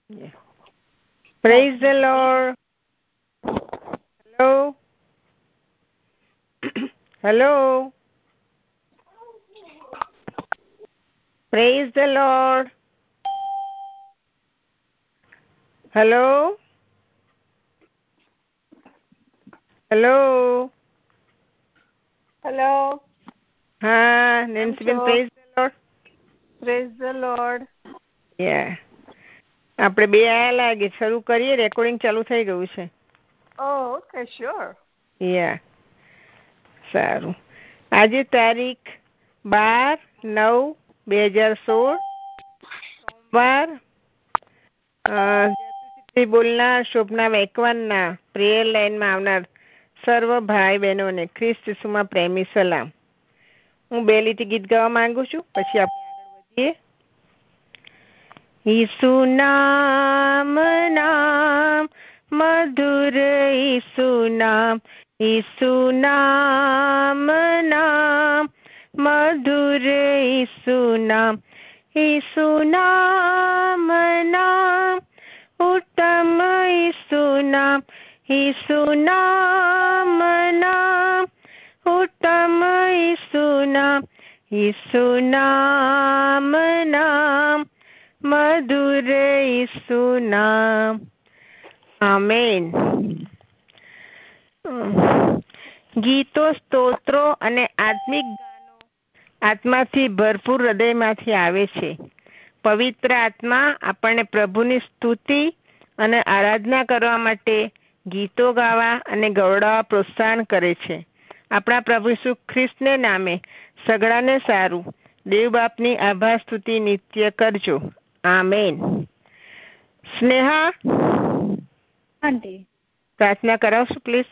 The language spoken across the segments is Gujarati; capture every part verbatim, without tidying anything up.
Yeah. Praise the Lord. Hello. Hello. Praise the Lord. Hello. Hello. Hello. હા, નેન્સીબેન, praise the Lord. Praise the Lord. Yeah. આપણે બે આયા લાગે. શરૂ કરીએ, રેકોર્ડિંગ ચાલુ થઈ ગયું છે. Oh, okay, sure. Yeah. સારું. આજે તારીખ બાર નવ બે હજાર સોળ સોમવાર. બોલનાર શોભના વેકવાનના પ્રેયર લાઈનમાં આવનાર સર્વ ભાઈ બહેનોને ખ્રિસ્ત ઈસુમાં પ્રેમી સલામ. હું બે લીટી ગીત ગાવા માંગુ છું, પછી આપણે આગળ વધીએ. ઈસુ નામ નામ મધુર ઈસુ નામ, ઈસુ નામ નામ મધુર ઈસુ નામ, ઈસુ નામ નામ ઉત્તમ ઈસુ નામ, ઈસુ નામ નામ ઉત્તમ ઈસુ નામ, ઈસુ નામ નામ મધુર ઈસુ નામ. આમેન. ગીતો, સ્તોત્રો અને આત્મિક ગાનો આત્માથી ભરપૂર હૃદયમાંથી આવે છે. પવિત્ર આત્મા આપણને પ્રભુની સ્તુતિ અને આરાધના કરવા માટે ગીતો ગાવા અને ગવડાવવા પ્રોત્સાહન કરે છે. આપણા પ્રભુ ઈસુ ખ્રિસ્તને નામે સગડાને સારું. દેવ બાપની આભાર સ્તુતિ નિત્ય કરજો. આમેન. સ્નેહા, આંટી પ્રાર્થના કરાવશો પ્લીઝ?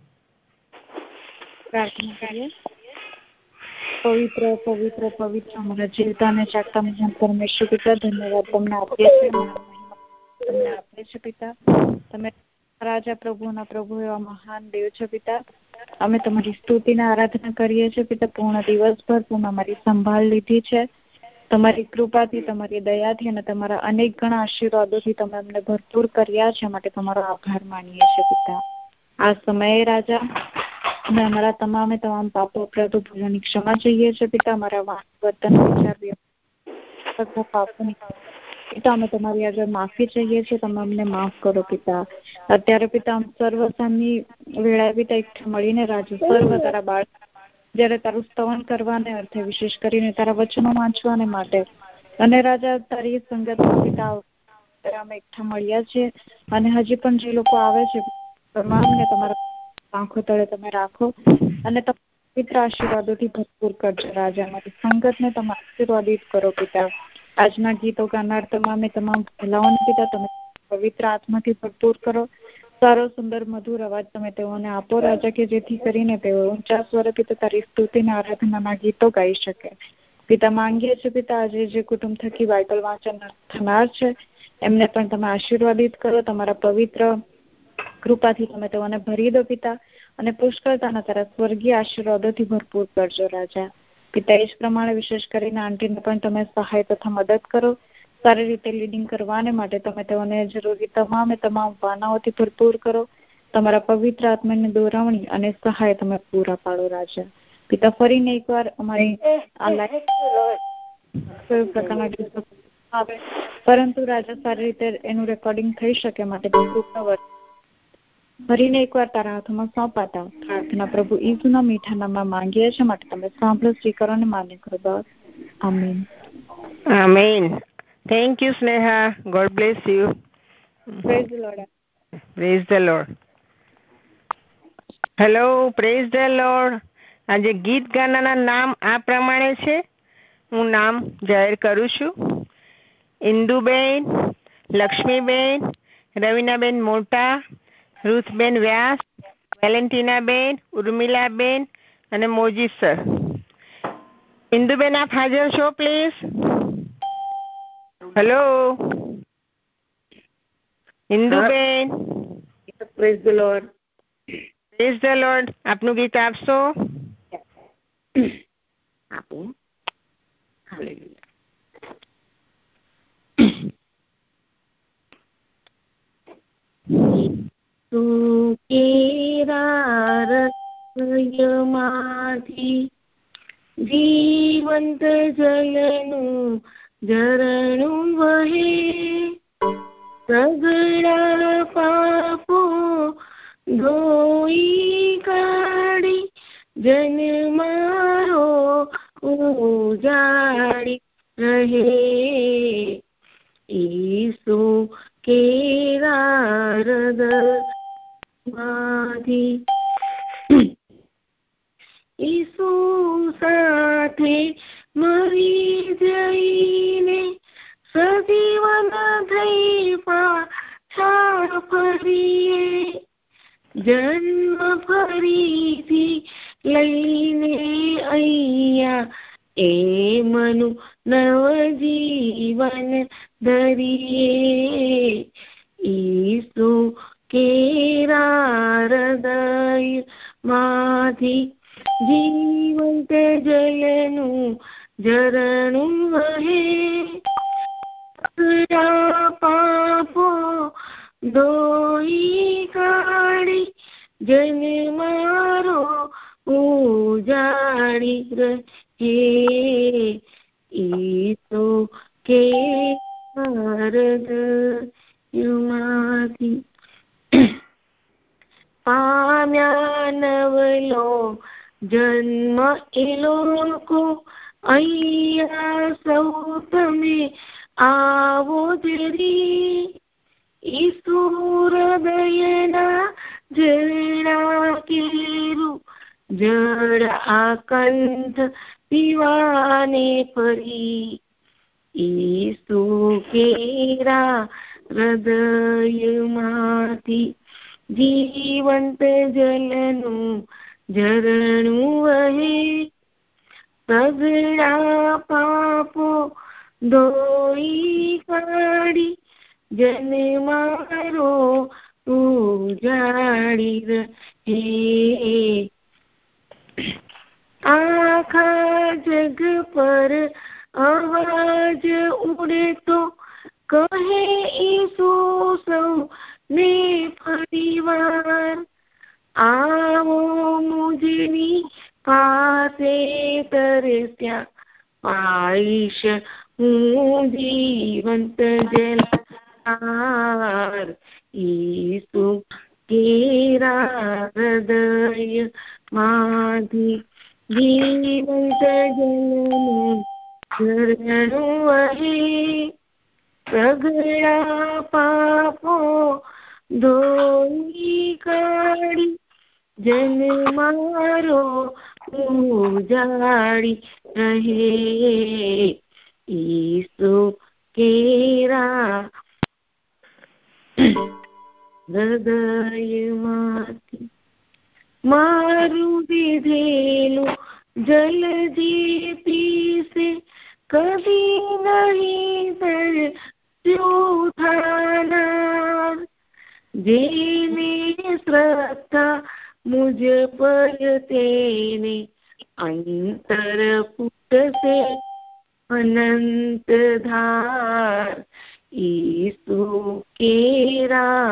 પ્રાર્થના કરીએ. પવિત્ર પવિત્ર પવિત્ર અમારા જીવતા અને જાગતા મહાન પરમેશ્વર પિતા, ધન્યવાદ તમને આપીએ છીએ, તમને આપીએ છીએ પિતા. તમે રાજા પ્રભુના પ્રભુ એવા મહાન દેવ છો પિતા. અમે તમારી સ્તુતિને આરાધના કરીએ છીએ પિતા. પૂર્ણ દિવસભર તમે અમારી સંભાળ લીધી છે. તમારી કૃપાથી, તમારી દયાથી અને તમારા અનેક ગણા આશીર્વાદોથી તમે અમને ભરપૂર કર્યા છે, માટે તમારો આભાર માનીએ છીએ પિતા. આ સમયે રાજા અમે અમારા તમામે તમામ પાપો અપરાધો ભૂલોની ક્ષમા જોઈએ છીએ પિતા. અમારા વાણી, વર્તન, વિચાર, પાપોની પિતા અમે તમારી આગળ માફી ચાહીએ છીએ. તમે અમને માફ કરો પિતા. અત્યારે પિતા સર્વ સામની વેળા પિતા એકઠા મળીને રાજુ સર્વ તારા બાળક જયારે તારું સ્તવન કરવાને અર્થે, વિશેષ કરીને તારા વચનો વાંચવાને માટે અને રાજા તારી સંગતમાં પિતા અમે એકઠા મળ્યા છીએ. અને હજી પણ જે લોકો આવે છે તમામને તમારા આંખો તળે તમે રાખો અને પવિત્ર આશીર્વાદોથી ભરપૂર કરજો રાજા. અમારી સંગતને તમે આશીર્વાદિત કરો પિતા. આજના ગીતો ગાનાર તમામે તમામ ભલાઓને પિતા તમે પવિત્ર આત્માથી ભરપૂર કરો. સારો સુંદર મધુર અવાજ તમે તેઓને આપો રાજા, કે જેથી કરીને તેઓ ઊંચા સ્વરે પિતા તારી સ્તુતિને આરાધનાના ગીતો ગાઈ શકે પિતા. માંગીએ છીએ પિતા આજે જે કુટુંબ થકી બાઇબલ વાંચન થનાર છે એમને પણ તમે આશીર્વાદિત કરો. તમારા પવિત્ર કૃપાથી તમે તેઓને ભરી દો પિતા, અને પુષ્કળતાના તારા સ્વર્ગીય આશીર્વાદોથી ભરપૂર કરજો રાજા પિતા. એ જ પ્રમાણે વિશેષ કરીને આંટીને પણ તમે સહાય તથા મદદ કરો. સારી રીતે લીડિંગ કરવાને માટે તમે તેઓને જરૂરી તમામે તમામ વાનાઓથી ભરપૂર કરો. તમારા પવિત્ર આત્માની દોરવણી અને સહાય તમે પૂરા પાડો રાજા પિતા. ફરીને એકવાર અમારી આ લાઈફ પ્રકારના આવે, પરંતુ રાજા સારી રીતે એનું રેકોર્ડિંગ થઈ શકે માટે ફરીને એકવાર તારા હાથમાં સોંપાતા પ્રાર્થના પ્રભુ ઈસુના મીઠા નામમાં માંગીએ છીએ, માટે તમે સાંભળો, સ્વીકારો અને માન્ય કરો બસ. Amen. Amen. Thank you Sneha. God bless you. Praise the Lord. Praise the Lord. Hello, praise the Lord. આજે ગીત ગાનાના નામ આ પ્રમાણે છે. હું નામ જાહેર કરું છું. ઇન્દુબેન, લક્ષ્મીબેન, રવિનાબેન મોટા, રૂથબેન વ્યાસ, વેલેન્ટિનાબેન, ઉર્મિલાબેન અને મોજી સર. ઇન્દુબેન, આપ હાજર છો please? Hello Induben. Praise the Lord. Praise the Lord. આપનું ગીત આપશો? હૃદયમાંથી જીવંત જલનું ઝરણું વહે, સઘળા પાપો ધોઈ કાઢી જન મારો ઉજાડી રહે. ઈસુ કેરા હૃદયમાંથી ઈસુ સાથે મરી જઈને સજીવન થઈ પાછા ફરીએ, જન્મ ફરીથી લઈને અહીંયા એમનું નવજીવન ધરીએ. ઈસુ કેરા હૃદયમાંથી જીવંત જલનું ઝરણું વહે, પાપો ધોઈ કાઢી જન મારો ઉજાડી રહે. ઈસુ કે હૃદયમાંથી પામ્યા નવલો જન્મ એ લોકો, અહીંયા સૌ તમે આવો જરી. ઈસુ હૃદયના ઝરણા કેરું જળ આકંઠ પીવાને ફરી. ઈસુ કેરા હૃદયમાંથી જીવંત જલનું ઝરણું વહે, સઘળા પાપો ધોઈ કાઢી જન મારો ઉજાડી રહે. આખા જગ પર અવાજ ઉડે તો કહે ઈસુ સૌને ફરીવાર, આવો મુજની પાસે તરસ્યા પાઈશ હું જીવંત જલધાર. ઈસુ કેરા હૃદયમાંથી જીવંત જલનું ઝરણું વહે, સઘળા પાપો ધોઈ કાઢી જન મારો ઉજાડી રહે. ઈસુ કેરા હૃદયમાંથી મારું દીધેલું જલ જે પીસે કદી નહીં તરસ્યું થાનાર. જેને શ્રદ્ધા મુજ પર તેને અંતર ફૂટશે અનંત ધાર. ઈસુ કેરા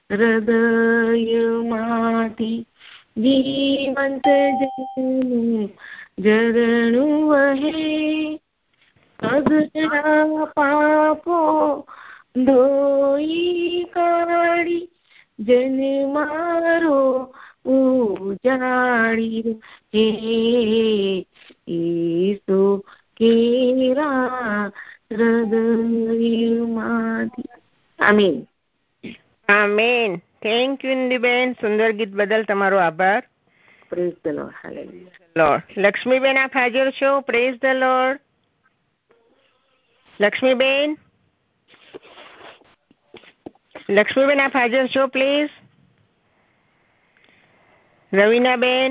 હૃદયમાંથી જીવંત જલનું ઝરણું વહે, સઘળા પાપો ધોઈ કાઢી જન મારો ઉજાડી રહે. ઈસુ કેરા હૃદયમાંથી. આમીન. આમીન. થેન્ક યુ ઇન્દુબેન, સુંદર ગીત બદલ તમારો આભાર. Praise the Lord. Hallelujah. Lord. Lakshmiben આપ હાજર છો? Praise the Lord. Lakshmiben Lakshmiben આપ હાજર છો please? Ravinaben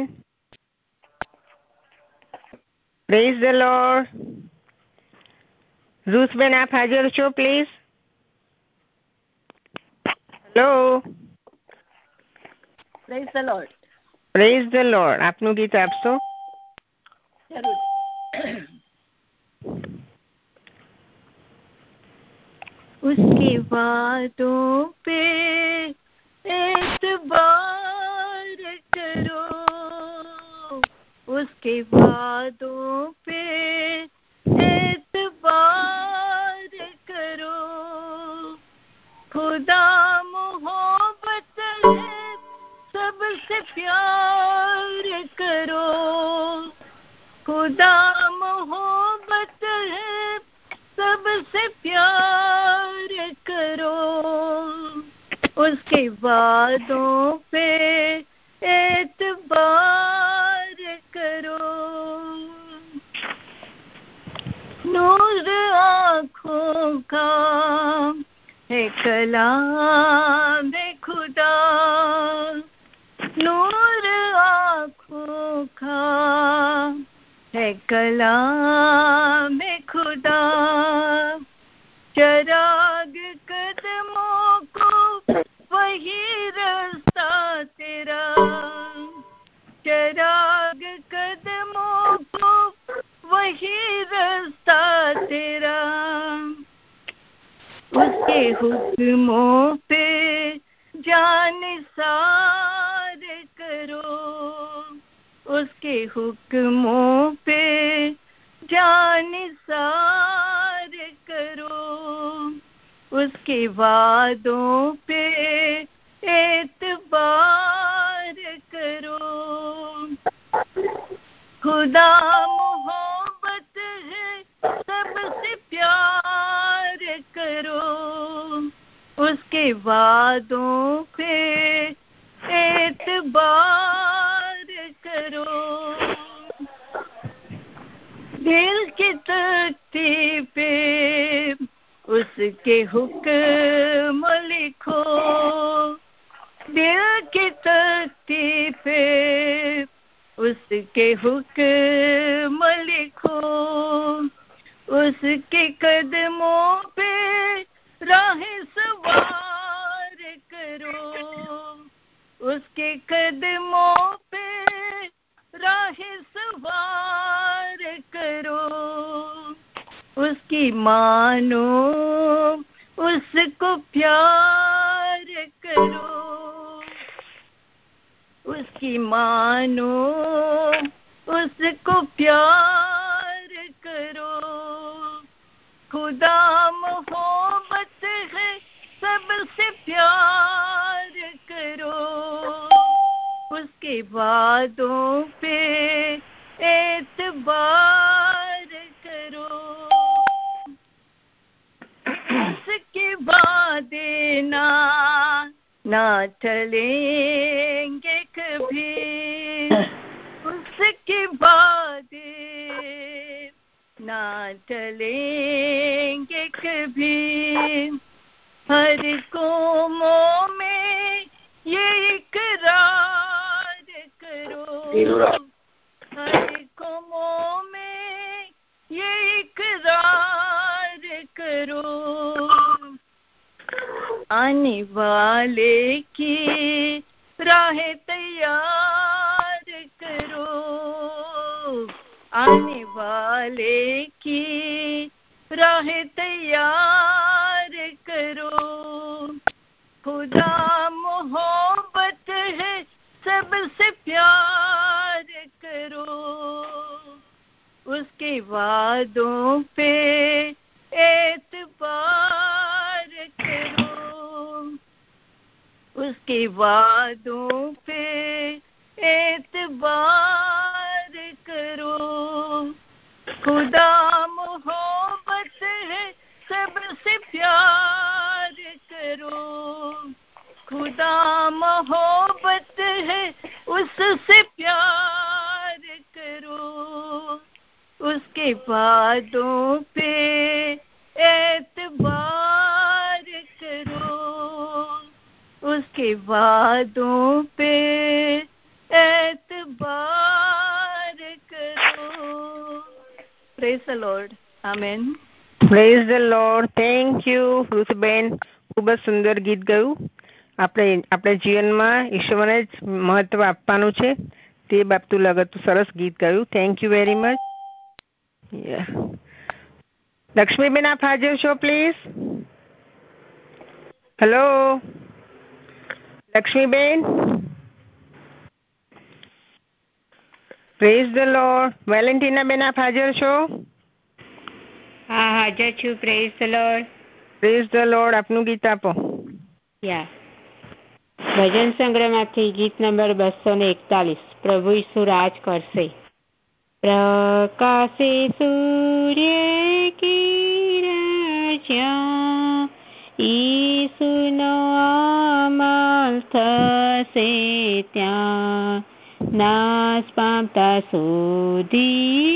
praise the Lord. Ruthben આપ હાજર છો please? Hello. Praise the Lord. Praise the Lord. આપનું ગીત આપશો? જરૂર. उसकी बातों पे एतबार करो, उसके वादों पे एतबार करो। खुदा मोहब्बत है सबसे प्यार करो। खुदा मोहब्बत है सबसे प्यार करो। उसके वादों पे एतबार करो। नूर आँखों का है कलाम खुदा। नूर आँखों का है कलाम खुदा। चराग कदमों को वही रास्ता तेरा। चराग कदमों को वही रास्ता तेरा। उसके हुक्मों पे जान सार करो। उसके हुक्मों पे जान सार करो। उसके वादों पे एतबार करो। खुदा मोहब्बत है सबसे प्यार करो। उसके वादों पे एतबार करो। दिल की तख्ती पे उसके हुक्म लिखो। दिल की तख्ती पे उसके हुक्म लिखो। उसके कदमों पे राह सवार करो। उसके कदमों पे राह सवार करो। उसकी मानो उसको प्यार करो। उसकी मानो उसको प्यार करो। खुदा मोहब्बत है सबसे प्यार करो। उसके वादों पे एतबार करो। उसके वादे ना ना टलेंगे कभी। उसके वादे ना टलेंगे कभी। हर कौमों में ये इकरार करो। हर कौमों में ये इकरार करो। आने वाले की राह तैयार करो। आने वाले की राह तैयार करो। खुदा मोहब्बत है सबसे प्यार करो। उसके वादों पे एतबार करो। उसके वादों पे एतबार करो। खुदा मोहब्बत है सबसे प्यार करो। खुदा मोहब्बत है उससे प्यार करो। उसके वादों पे एतबार करो। उसके वादों पे एतबार करो। Praise the Lord. Amen. Praise the Lord. Thank you Ruthben. ખૂબ જ સુંદર ગીત ગાયું. આપણે આપણે જીવનમાં ઈશ્વરને જ મહત્વ આપવાનું છે તે બાબતું લગતું સરસ ગીત ગાયું. Thank you very much. Lakshmiben આપ હાજર છો please. Hello Lakshmiben. Praise the Lord. Valentina ben આપ હાજર છો? હા, હાજર છું. Praise the Lord. Praise the Lord. આપનું ગીત આપો. યા ભજન સંગ્રહમાંથી ગીત નંબર બસો ને એકતાલીસ. પ્રભુ ઈસુ રાજ કરશે. પ્રકાશે સૂર્ય કિરણ જ્યાં ઈસુનો અમલ થશે ત્યાં નાશ પામતા સુધી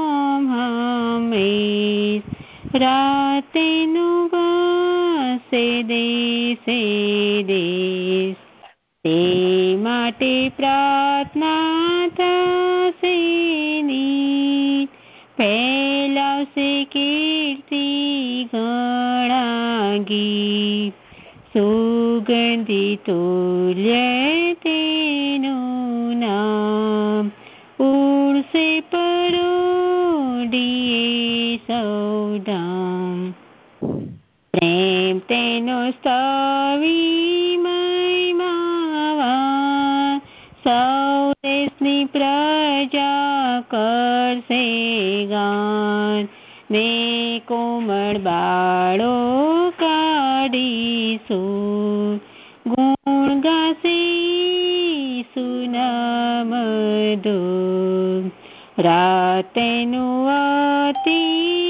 સોમહમેશ રાતેનું વાસે દેશે દેશ તે માટે પ્રાર્થના થશે નીત ફેલાવશે કીર્તિ ઘણા ગીત સુગંધી તુલ્ય તેનું નામ ઉડશે પરોડીએ સૌધામ પ્રેમ તેનો સ્તવી મહિમાવાન સૌ દેશની પ્રજા કરશે ગાન ને કોમળ બાળો કાઢીશું ગુણ ગાશે ઈસુના મધુર રાતેનું અતિ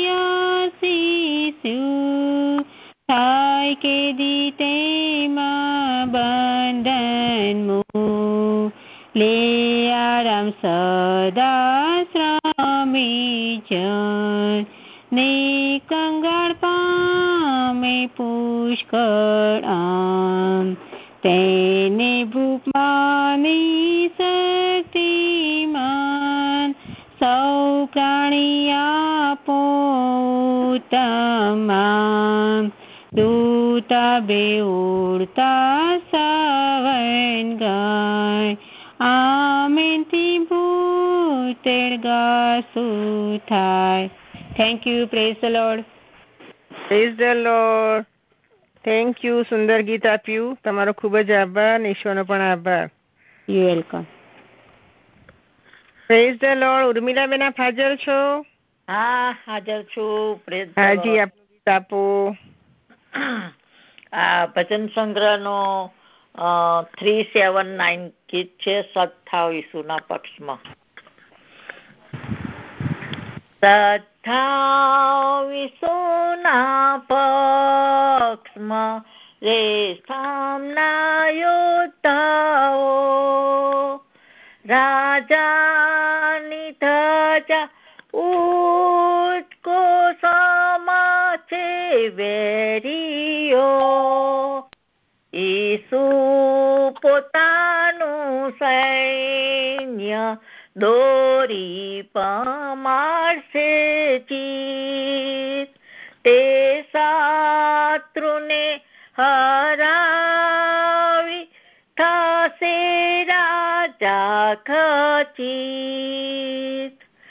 આશીષું થાય કે દી તેમાં બંધન મું લે આરામ સદા શ્રમી જન ને કંગાળ પામે પુષ્કળ આમ તેને ભૂપમાની શક્તિમાન સૌ પ્રાણી આપો તમામ દૂતા બે ઉડતા સવન ગાય આમેનથી ભૂતેળ ગાશું થાય. Thank you. Praise the Lord. Praise the Lord. Thank you. સુંદર ગીત આપ્યું. તમારો ખૂબ જ આભાર. ઈશ્વરનો પણ આભાર. You welcome. Praise the Lord. Urmila ben આપ હાજર છો? હા, હાજર છું. પ્રેઝ ધ હાજી, લોર્ડ. આપનું ગીત આપો. આ ભજન સંગ્રહ નો થ્રી સેવન નાઇન ગીત છે. સત્થાવ ઈસુના પક્ષમાં. સત્થાવ ઈસુના પક્ષમાં રે સામના યોદ્ધાઓ રાજાની ધજા ઉચકો સમા છે વેરીઓ ઈસુ પોતાનું સૈન્ય દોરી પમાડશે જીત તે શત્રુને હરાવી થશે રાજા ખચિત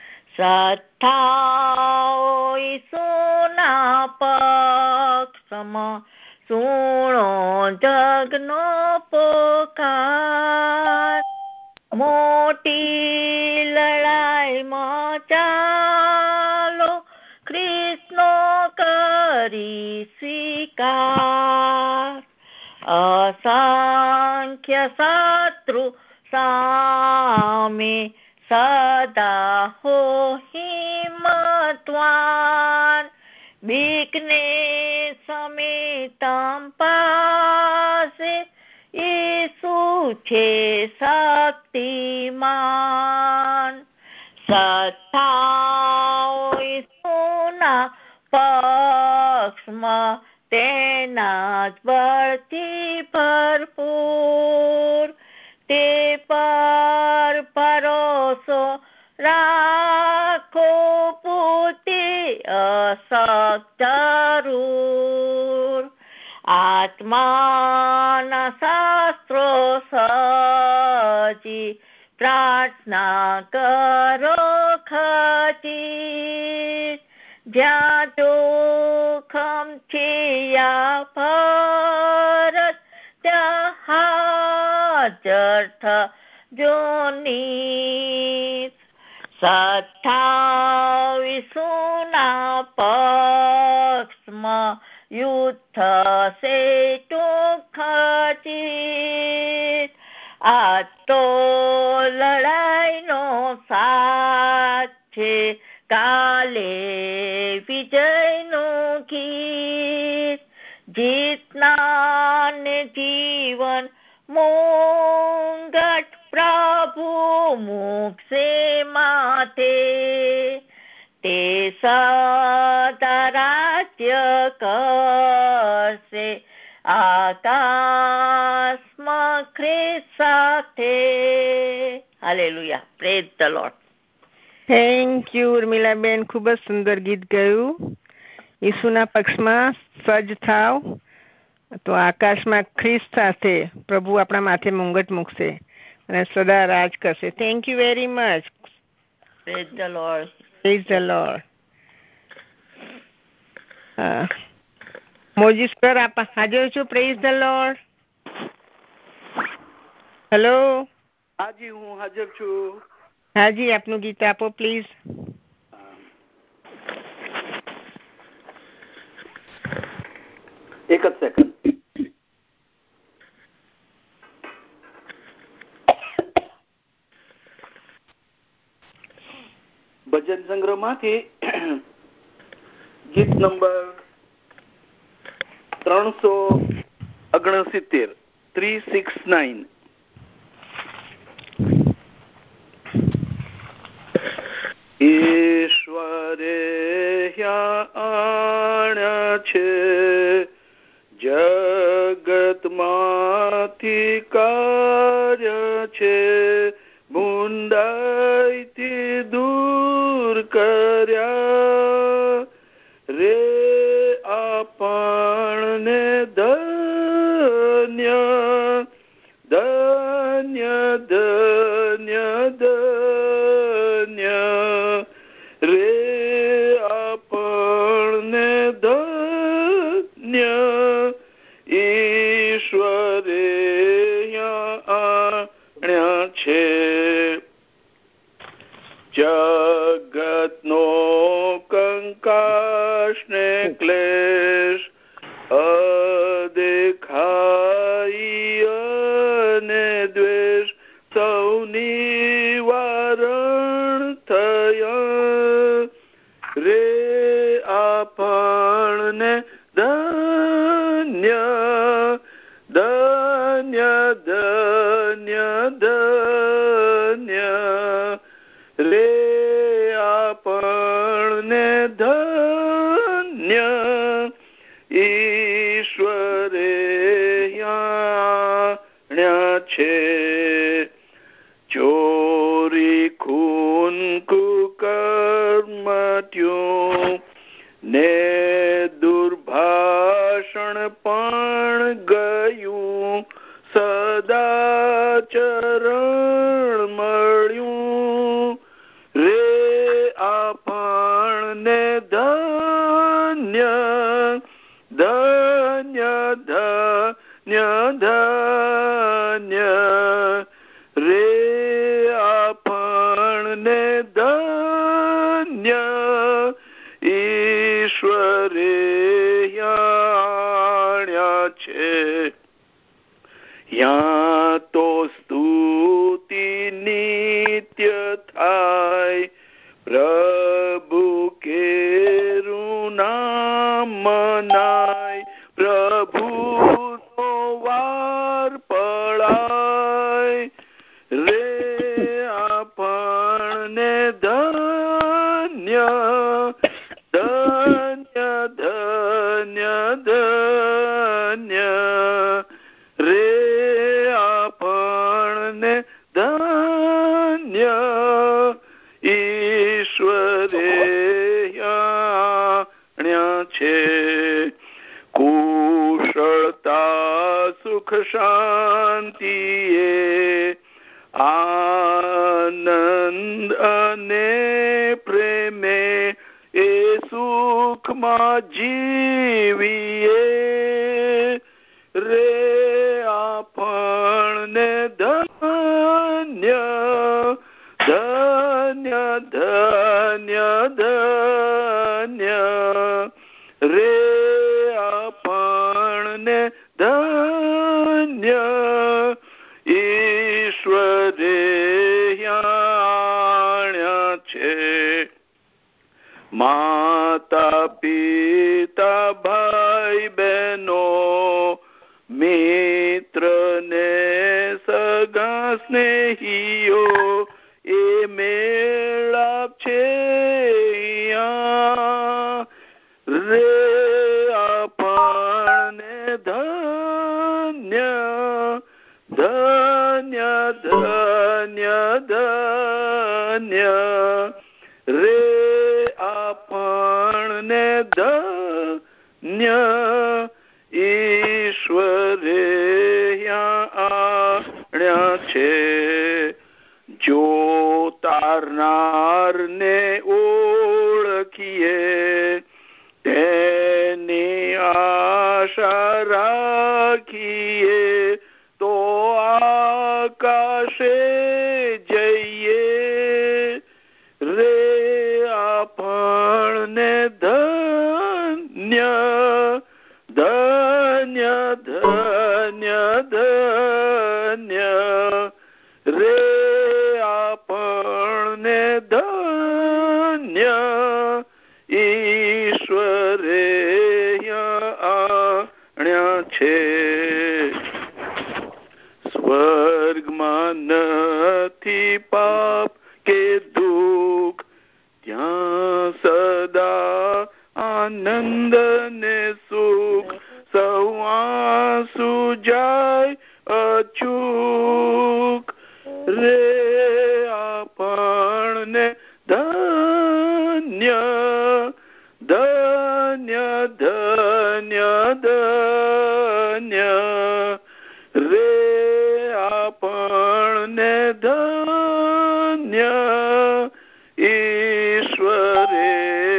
સત્થાઓ ઈસુના પક્ષમાં સુણો જગનો પોકાર મોટી લડાઈમાં ચાલો ખ્રિસ્તનો કરી સ્વીકાર અસંખ્ય શત્રુ સામે સદા હો હિંમતવાન બીકને સમે તમ પાસે ઈસુ છે શક્તિમાન સત્થાઓ ઈસુના પક્ષમાં તેના જ બળથી ભરપૂર તે પર ભરોસો રાખો પોતે અશક્ત જરૂર આત્માના શાસ્ત્રો સજી પ્રાર્થના કરો ખચી જ્યાં જોખમ છે યા ફરજ ત્યાં હાજર થજો નીત સત્તાવીસુના પક્ષમાં યુદ્ધ થશે ટૂંક ચીર. આ તો લડાઈનો સાથ છે, કાલે વિજયનું ગીત. જીતના ને જીવન મુંગટ પ્રભુ મૂકશે માથે. તે સદા રાજ્ય કરશે આકાશમાં ખ્રિસ્ત સાથે. Hallelujah. Praise the Lord. Thank you Urmilaben, ખૂબ જ સુંદર ગીત ગાયું. ઈસુના પક્ષમાં સજ્જ થાવ તો આકાશમાં ખ્રિસ્ત સાથે પ્રભુ આપણા માથે મુંગટ મૂકશે અને સદા રાજ કરશે. Thank you very much. Praise the Lord. Praise the Lord. Moji sir આપ હાજર છો? Praise the Lord. હેલો. હાજી, હું હાજર છું. હાજી, આપનું ગીત આપો પ્લીઝ. એક જ સેકન્ડ. ભજન સંગ્રહ માંથી ગીત નંબર ત્રણસો ઓગણસિત્તેર થ્રી સિક્સ નાઇન. ઈશ્વરે આણ્યા છે જગતમાંથી કાર્ય છે, મુંડાઈથી દૂર કર્યા રે આપણને ધન્ય ધન્ય ધન્ય ધન્ય રે આપણને ધન્ય. ઈશ્વરે આણ્યા છે જગતનો કંકાશ ને ક્લેશ, અદેખાઈ અને દ્વેષ સૌની વારણ થયા રે આપણને ધન્ય ધન્ય ધન્ય ધન્ય રે આપણને ધન્ય. ઈશ્વરે આણ્યા છે ચોરી ખૂન કુકર્મ ટ્યું ને દુર્ભાષણ પણ ગયું, સદાચરણ મળ્યું રે આપણને ધન્ય ધન્ય ધન્ય ધન્ય રે આપણને ધન્ય. ઈશ્વરે આણ્યા છે યા તો સ્તુતિ નિત્ય થાય, પ્રભુ કેરું નામ મનાય, પ્રભુ નો વાર પળાય રે આપણને ધન્ય ધન્ય ધન્ય ધન્ય રે આપણને ધન્ય. ઈશ્વરે આણ્યા છે કુશળતા સુખ શાંતિએ, આનંદ અને પ્રેમે એ સુખમાં જીવીએ રે આપણને ધન્ય ધન્ય ધન્ય ધન્ય રે આપણને ધન્ય ઈશ્વરે આણ્યા છે. માતા પિતા ભાઈ બહેનો મિત્ર ને સગા સ્નેહીઓ એ મેળાપ છે રે આપણને ધન્ય ધન્ય ધન્ય ધન્ય રે આપણને ધન્ય ઈશ્વરે આણ્યા છે. જો તારનાર ને ઓળખીએ તેની આશા રાખીએ તો આકાશે જઈએ રે આપણને ધન્ય ધન્ય ધન્ય ધન્ય રે આપણને ધન્ય ઈશ્વરે આણ્યા છે. સ્વર્ગમાં નથી પાપ કે દુઃખ ત્યાં સદા આનંદ ને સુખ સૌ આંસુ જાય અચૂક રે આપણને ધન્ય ધન્ય ધન્ય ધન્ય રે આપણને ધન્ય ઈશ્વરે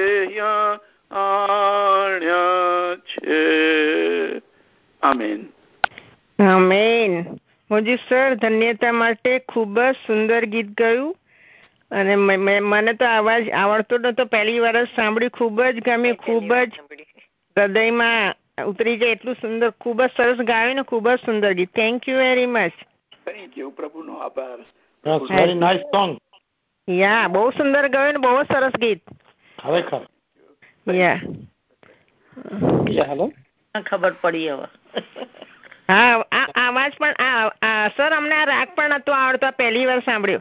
આણ્યા છે. Amen amen. મોજી સર, ધન્યતા માટે ખૂબ જ સુંદર ગીત ગાયું અને મને તો અવાજ આવડતો નતો, પહેલી વાર જ સાંભળ્યું, ખૂબ જ ગમ્યું, ખૂબ જ હૃદયમાં ઉતરી જાય એટલું સુંદર, ખૂબ જ સરસ ગાયું ને ખૂબ જ સુંદર ગીત. Thank you very much. Thank you. પ્રભુનો આભાર. Very nice song. યા, બહુ સુંદર ગાયું ને બહુ સરસ ગીત. ખરેખર. યા. હેલો, ખબર પડી હવે. હા, આ આવાજ પણ આ સર અમને આ રાગ પણ નતો આવડતો, પહેલી વાર સાંભળ્યો.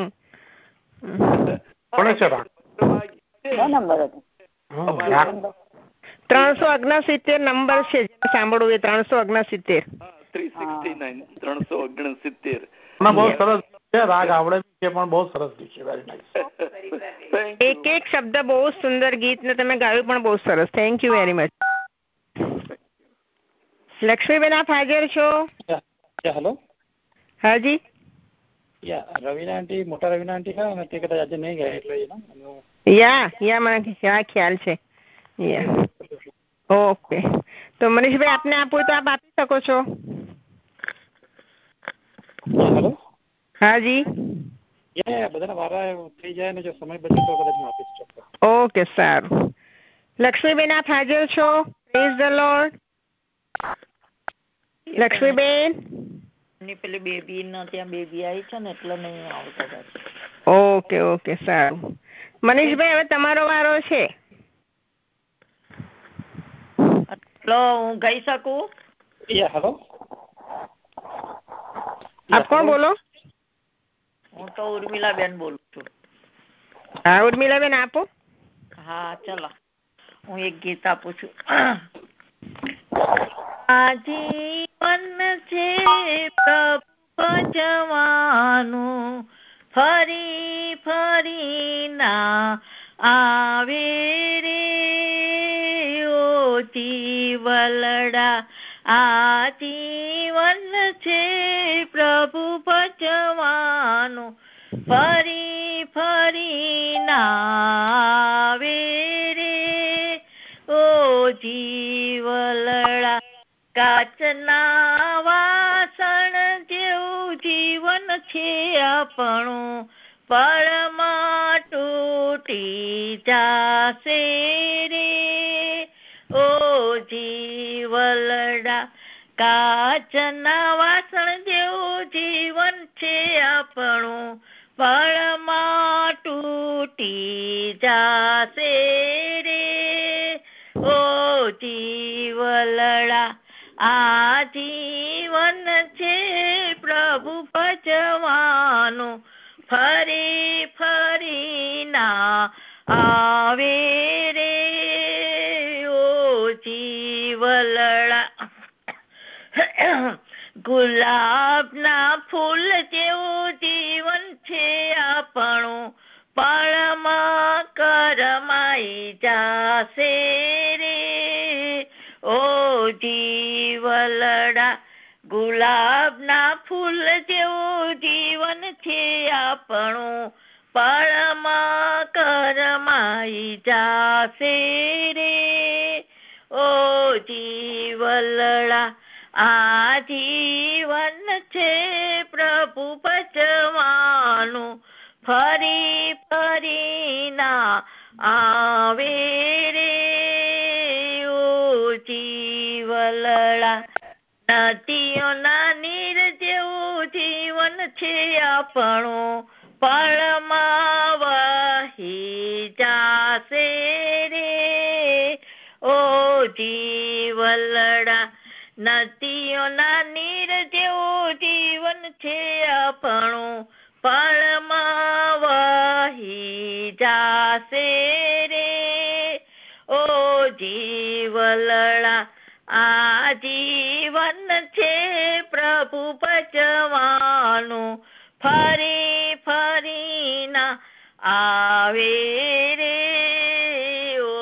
ત્રણસો ઓગણસિત્તેર નંબર છે, સાંભળવું એ ત્રણસો ઓગણસિત્તેર. ત્રણસો ઓગણસિત્તેર બહુ સરસ રાગ આવડે છે, પણ બહુ સરસ છે. Very nice. એક એક શબ્દ બહુ સુંદર ગીત ને તમે ગાયું પણ બહુ સરસ. Thank you very much. Lakshmiben, આપ હાજર છો? હેલો. હાજી. રવિના આંટી, મોટા રવિના આંટી ખરા ને, તે કદાચ આજે નહીં ગયા એટલે યા યા મને યા ખ્યાલ છે. Yeah okay. તો મનીષભાઈ, આપને આપવું તો આપ આપી શકો છો. હેલો. હાજી. બધાના વારા થઈ જાય ને જો સમય બચે તો કદાચ હું આપી શકું. ઓકે, સારું. લક્ષ્મીબેન, આપ હાજર છો? Praise the Lord. લક્ષ્મીબેન, ની પેલી બેબી ના ત્યાં બેબી આવી છે ને એટલે નહીં આવતા. ઓકે ઓકે, સારું. મનીષભાઈ, હવે તમારો વારો છે. હેલો, હું ગઈ શકું? હેલો. આપ કોણ બોલો? હું તો ઉર્મિલાબેન બોલું છું. હા, ઉર્મિલાબેન આપો. હા, ચલો હું એક ગીત આપું છું. આજીવન છે પ્રભુ જવાનું, ફરી ફરી ના આવે રે ઓ જીવલડા. આજીવન છે પ્રભુ ભજવાનું, ફરી ફરી ના આવે રે ઓ જીવલડા. કાચના વાસણ જેવું જીવન છે આપણું, પળમાં તૂટી જાશે રે. ઓ જીવલડા કાચના વાસણ જેવું જીવન છે આપણું, પળમાં તૂટી જાશે રે. ઓ જીવલડા આ જીવન છે પ્રભુ ભજવાનું, ફરી ફરી ના આવે રે. ઓ જીવલડા ગુલાબના ફૂલ જેવું જીવન છે આપણું, પળમાં કરમાઈ જાશે રે. ઓ જીવલડા ગુલાબના ફૂલ જેવું જીવન છે આપણું, પળમાં કરમાઈ જાશે રે. ઓ જીવલડા આ જીવન છે પ્રભુ ભજવાનું, ફરી ફરી ના આવે રે. ઓ જીવલડા નદીઓના નીર જેવું જીવન છે આપણું, પળમાં વહી જાશે રે. ઓ જીવલડા નદીઓના નીર જેવું જીવન છે આપણું, પળમાં વહી જાશે રે. ઓ જીવલડા આ જીવન છે પ્રભુ ભજવાનું, ફરી ફરી ના આવે રે. ઓ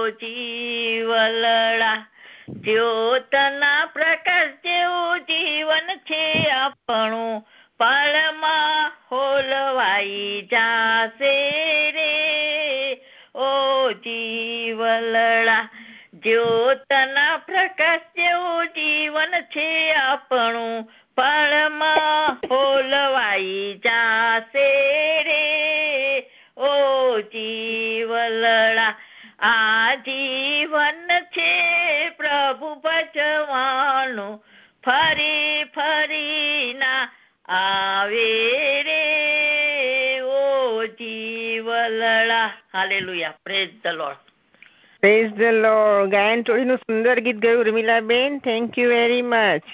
જીવલડા જ્યોતના પ્રકાશ જેવું જીવન છે આપણું, પળમાં હોલવાઈ જાશે રે. ઓ જીવલડા જ્યોતના પ્રકાશ જેવું જીવન છે આપણું, પળમાં હોલવાઈ જાશે રે. ઓ જીવલડા આ જીવન છે પ્રભુ ભજવાનું, ફરી ફરી ના આવે રે. ઓ જીવલડા hallelujah. Praise the Lord. Praise the Lord. ગાયન ટોળીનું સુંદર ગીત ગાયું Ramilaben. Thank you very much.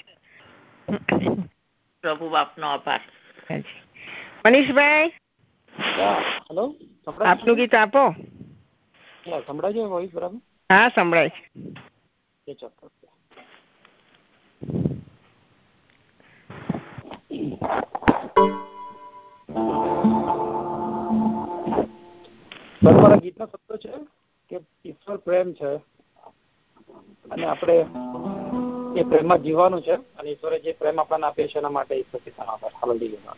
પ્રભુ બાપનો આભાર. મનીષભાઈ હેલો, આપનું ગીત આપો. સંભળાય છે વોઇસ બરાબર? હા સંભળાય છે. એ ચોક્કસ. મારા ગીતનો શબ્દો છે કે ઈશ્વર પ્રેમ છે અને આપણે એ પ્રેમમાં જીવવાનું છે, અને ઈશ્વરે જે પ્રેમ આપણને આપે છે એના માટે ઈશ્વર પિતાનો આભાર. હાલેલુયા.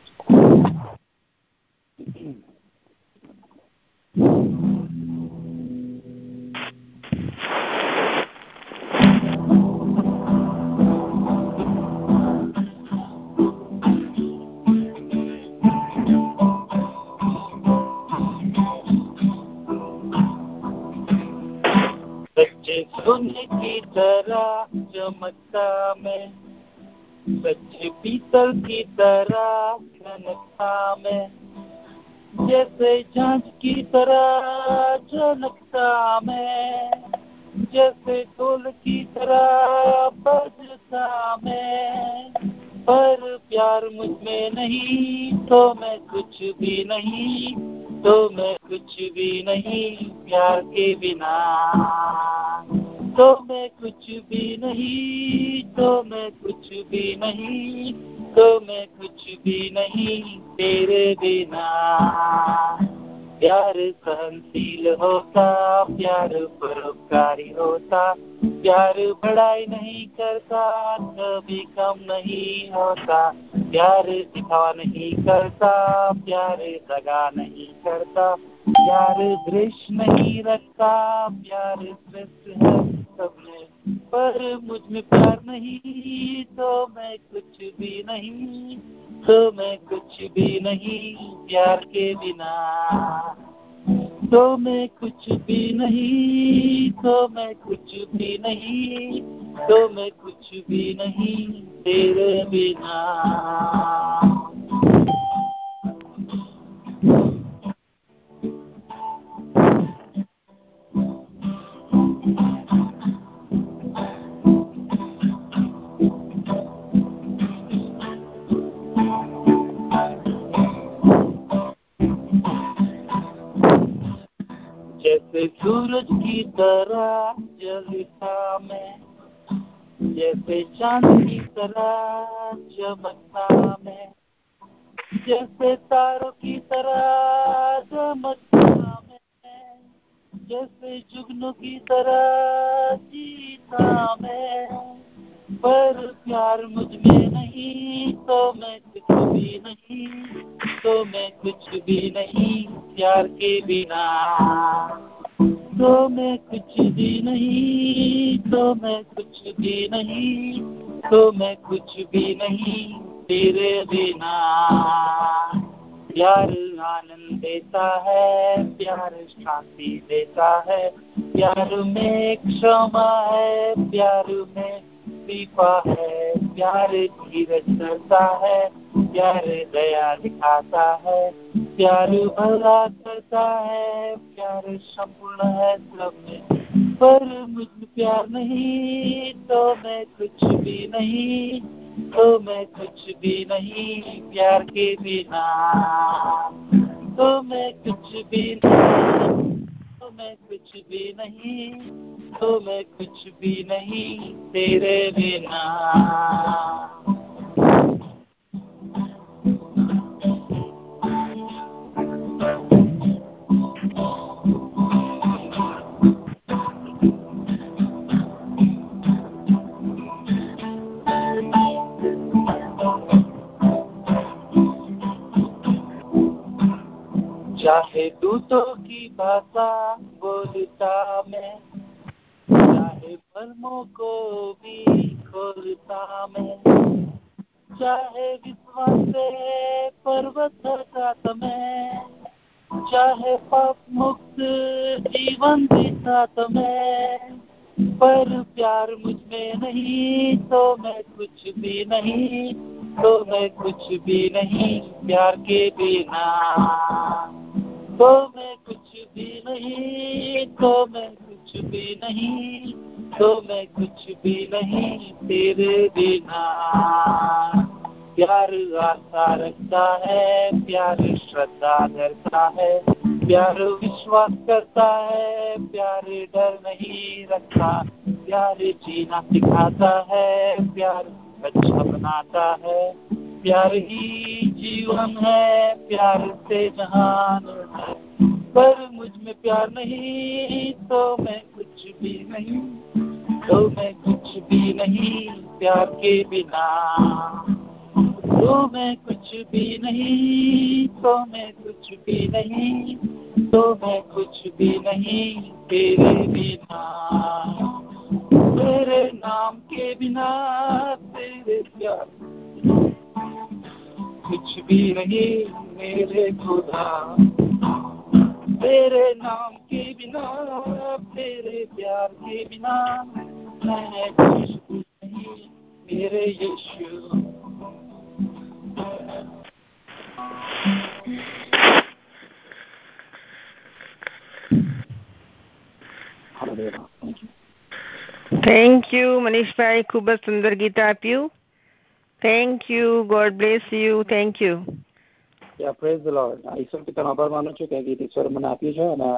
सच्चे सोने की तरह चमकता मैं, सच्चे पीतल की तरह चमकता मैं, जैसे झांझ की तरह झलकता मैं, जैसे ढोल की तरह बजता मैं, पर प्यार मुझ में नहीं तो मैं कुछ भी नहीं, तो मैं कुछ भी नहीं प्यार के बिना, तो मैं कुछ भी नहीं, तो मैं कुछ भी नहीं, तो मैं कुछ भी नहीं तेरे बिना. प्यार सहनशील होता, प्यार परोपकारी होता, प्यार बड़ाई नहीं करता, कभी कम नहीं होता, प्यार दिखावा नहीं करता, प्यार दगा नहीं करता, प्यार द्वेष नहीं रखता, प्यार श्रेष्ठ है सब में, पर मुझ में प्यार नहीं तो मैं कुछ भी नहीं, तो मैं कुछ भी नहीं प्यार के बिना, तो मैं कुछ भी नहीं, तो मैं कुछ भी नहीं, तो मैं कुछ भी नहीं तेरे बिना। जैसे सूरज की तरह जलता मैं, जैसे चांद की तरह चमकता मैं, जैसे तारों की तरह चमकता मैं, जैसे जुगनू की तरह जीता मैं। पर प्यार मुझ में नहीं तो मैं कुछ भी नहीं, तो मैं कुछ भी नहीं प्यार के बिना, तो मैं कुछ भी नहीं, तो मैं कुछ भी नहीं, तो मैं कुछ भी नहीं तेरे बिना। प्यार आनंद देता है, प्यार शांति देता है, प्यार में क्षमा है, प्यार में दीपा है, प्यार धीरज धरता है, प्यार दया दिखाता है, प्यार भला करता है, प्यार संपूर्ण है सब में। पर मुझ में प्यार नहीं तो मैं कुछ भी नहीं, तो मैं कुछ भी नहीं प्यार के बिना, तो मैं कुछ भी नहीं, तो मैं कुछ भी नहीं, तो मैं कुछ भी नहीं तेरे बिना। चाहे दूतों की भाषा बोलता मैं, चाहे भ्रमों को भी खोलता मैं, चाहे विश्वास से पर्वत हटाता मैं, चाहे पाप मुक्त जीवन जीता मैं। पर प्यार मुझ में नहीं तो मैं कुछ भी नहीं, तो मैं कुछ भी नहीं प्यार के बिना, तो मैं कुछ भी नहीं, तो मैं कुछ भी नहीं, तो मैं कुछ भी नहीं तेरे बिना। प्यार आशा रखता है, प्यार श्रद्धा धरता है, प्यार विश्वास करता है, प्यार डर नहीं रखता, प्यार जीना सिखाता है, प्यार अच्छा बनाता है, प्यार ही जीवन है, प्यार से जहान है। पर मुझ में प्यार नहीं तो मैं कुछ भी नहीं, तो मैं कुछ भी नहीं प्यार के बिना, तो मैं कुछ भी नहीं, तो मैं कुछ भी नहीं, तो मैं कुछ भी नहीं तेरे बिना। तेरे नाम के बिना तेरे प्यार कुछ भी नहीं मेरे खुदा, तेरे नाम के बिना तेरे प्यार के बिना मैं कुछ भी नहीं मेरे यीशु। થેન્ક યુ મનીષભાઈ, ખૂબ જ સુંદર ગીત આપ્યું. Thank you, God bless you. Thank you. Yeah praise the Lord. ઈશ્વર પિતાનો આભાર માનું છું કે ગીત ઈશ્વર મને આપ્યું છે. અને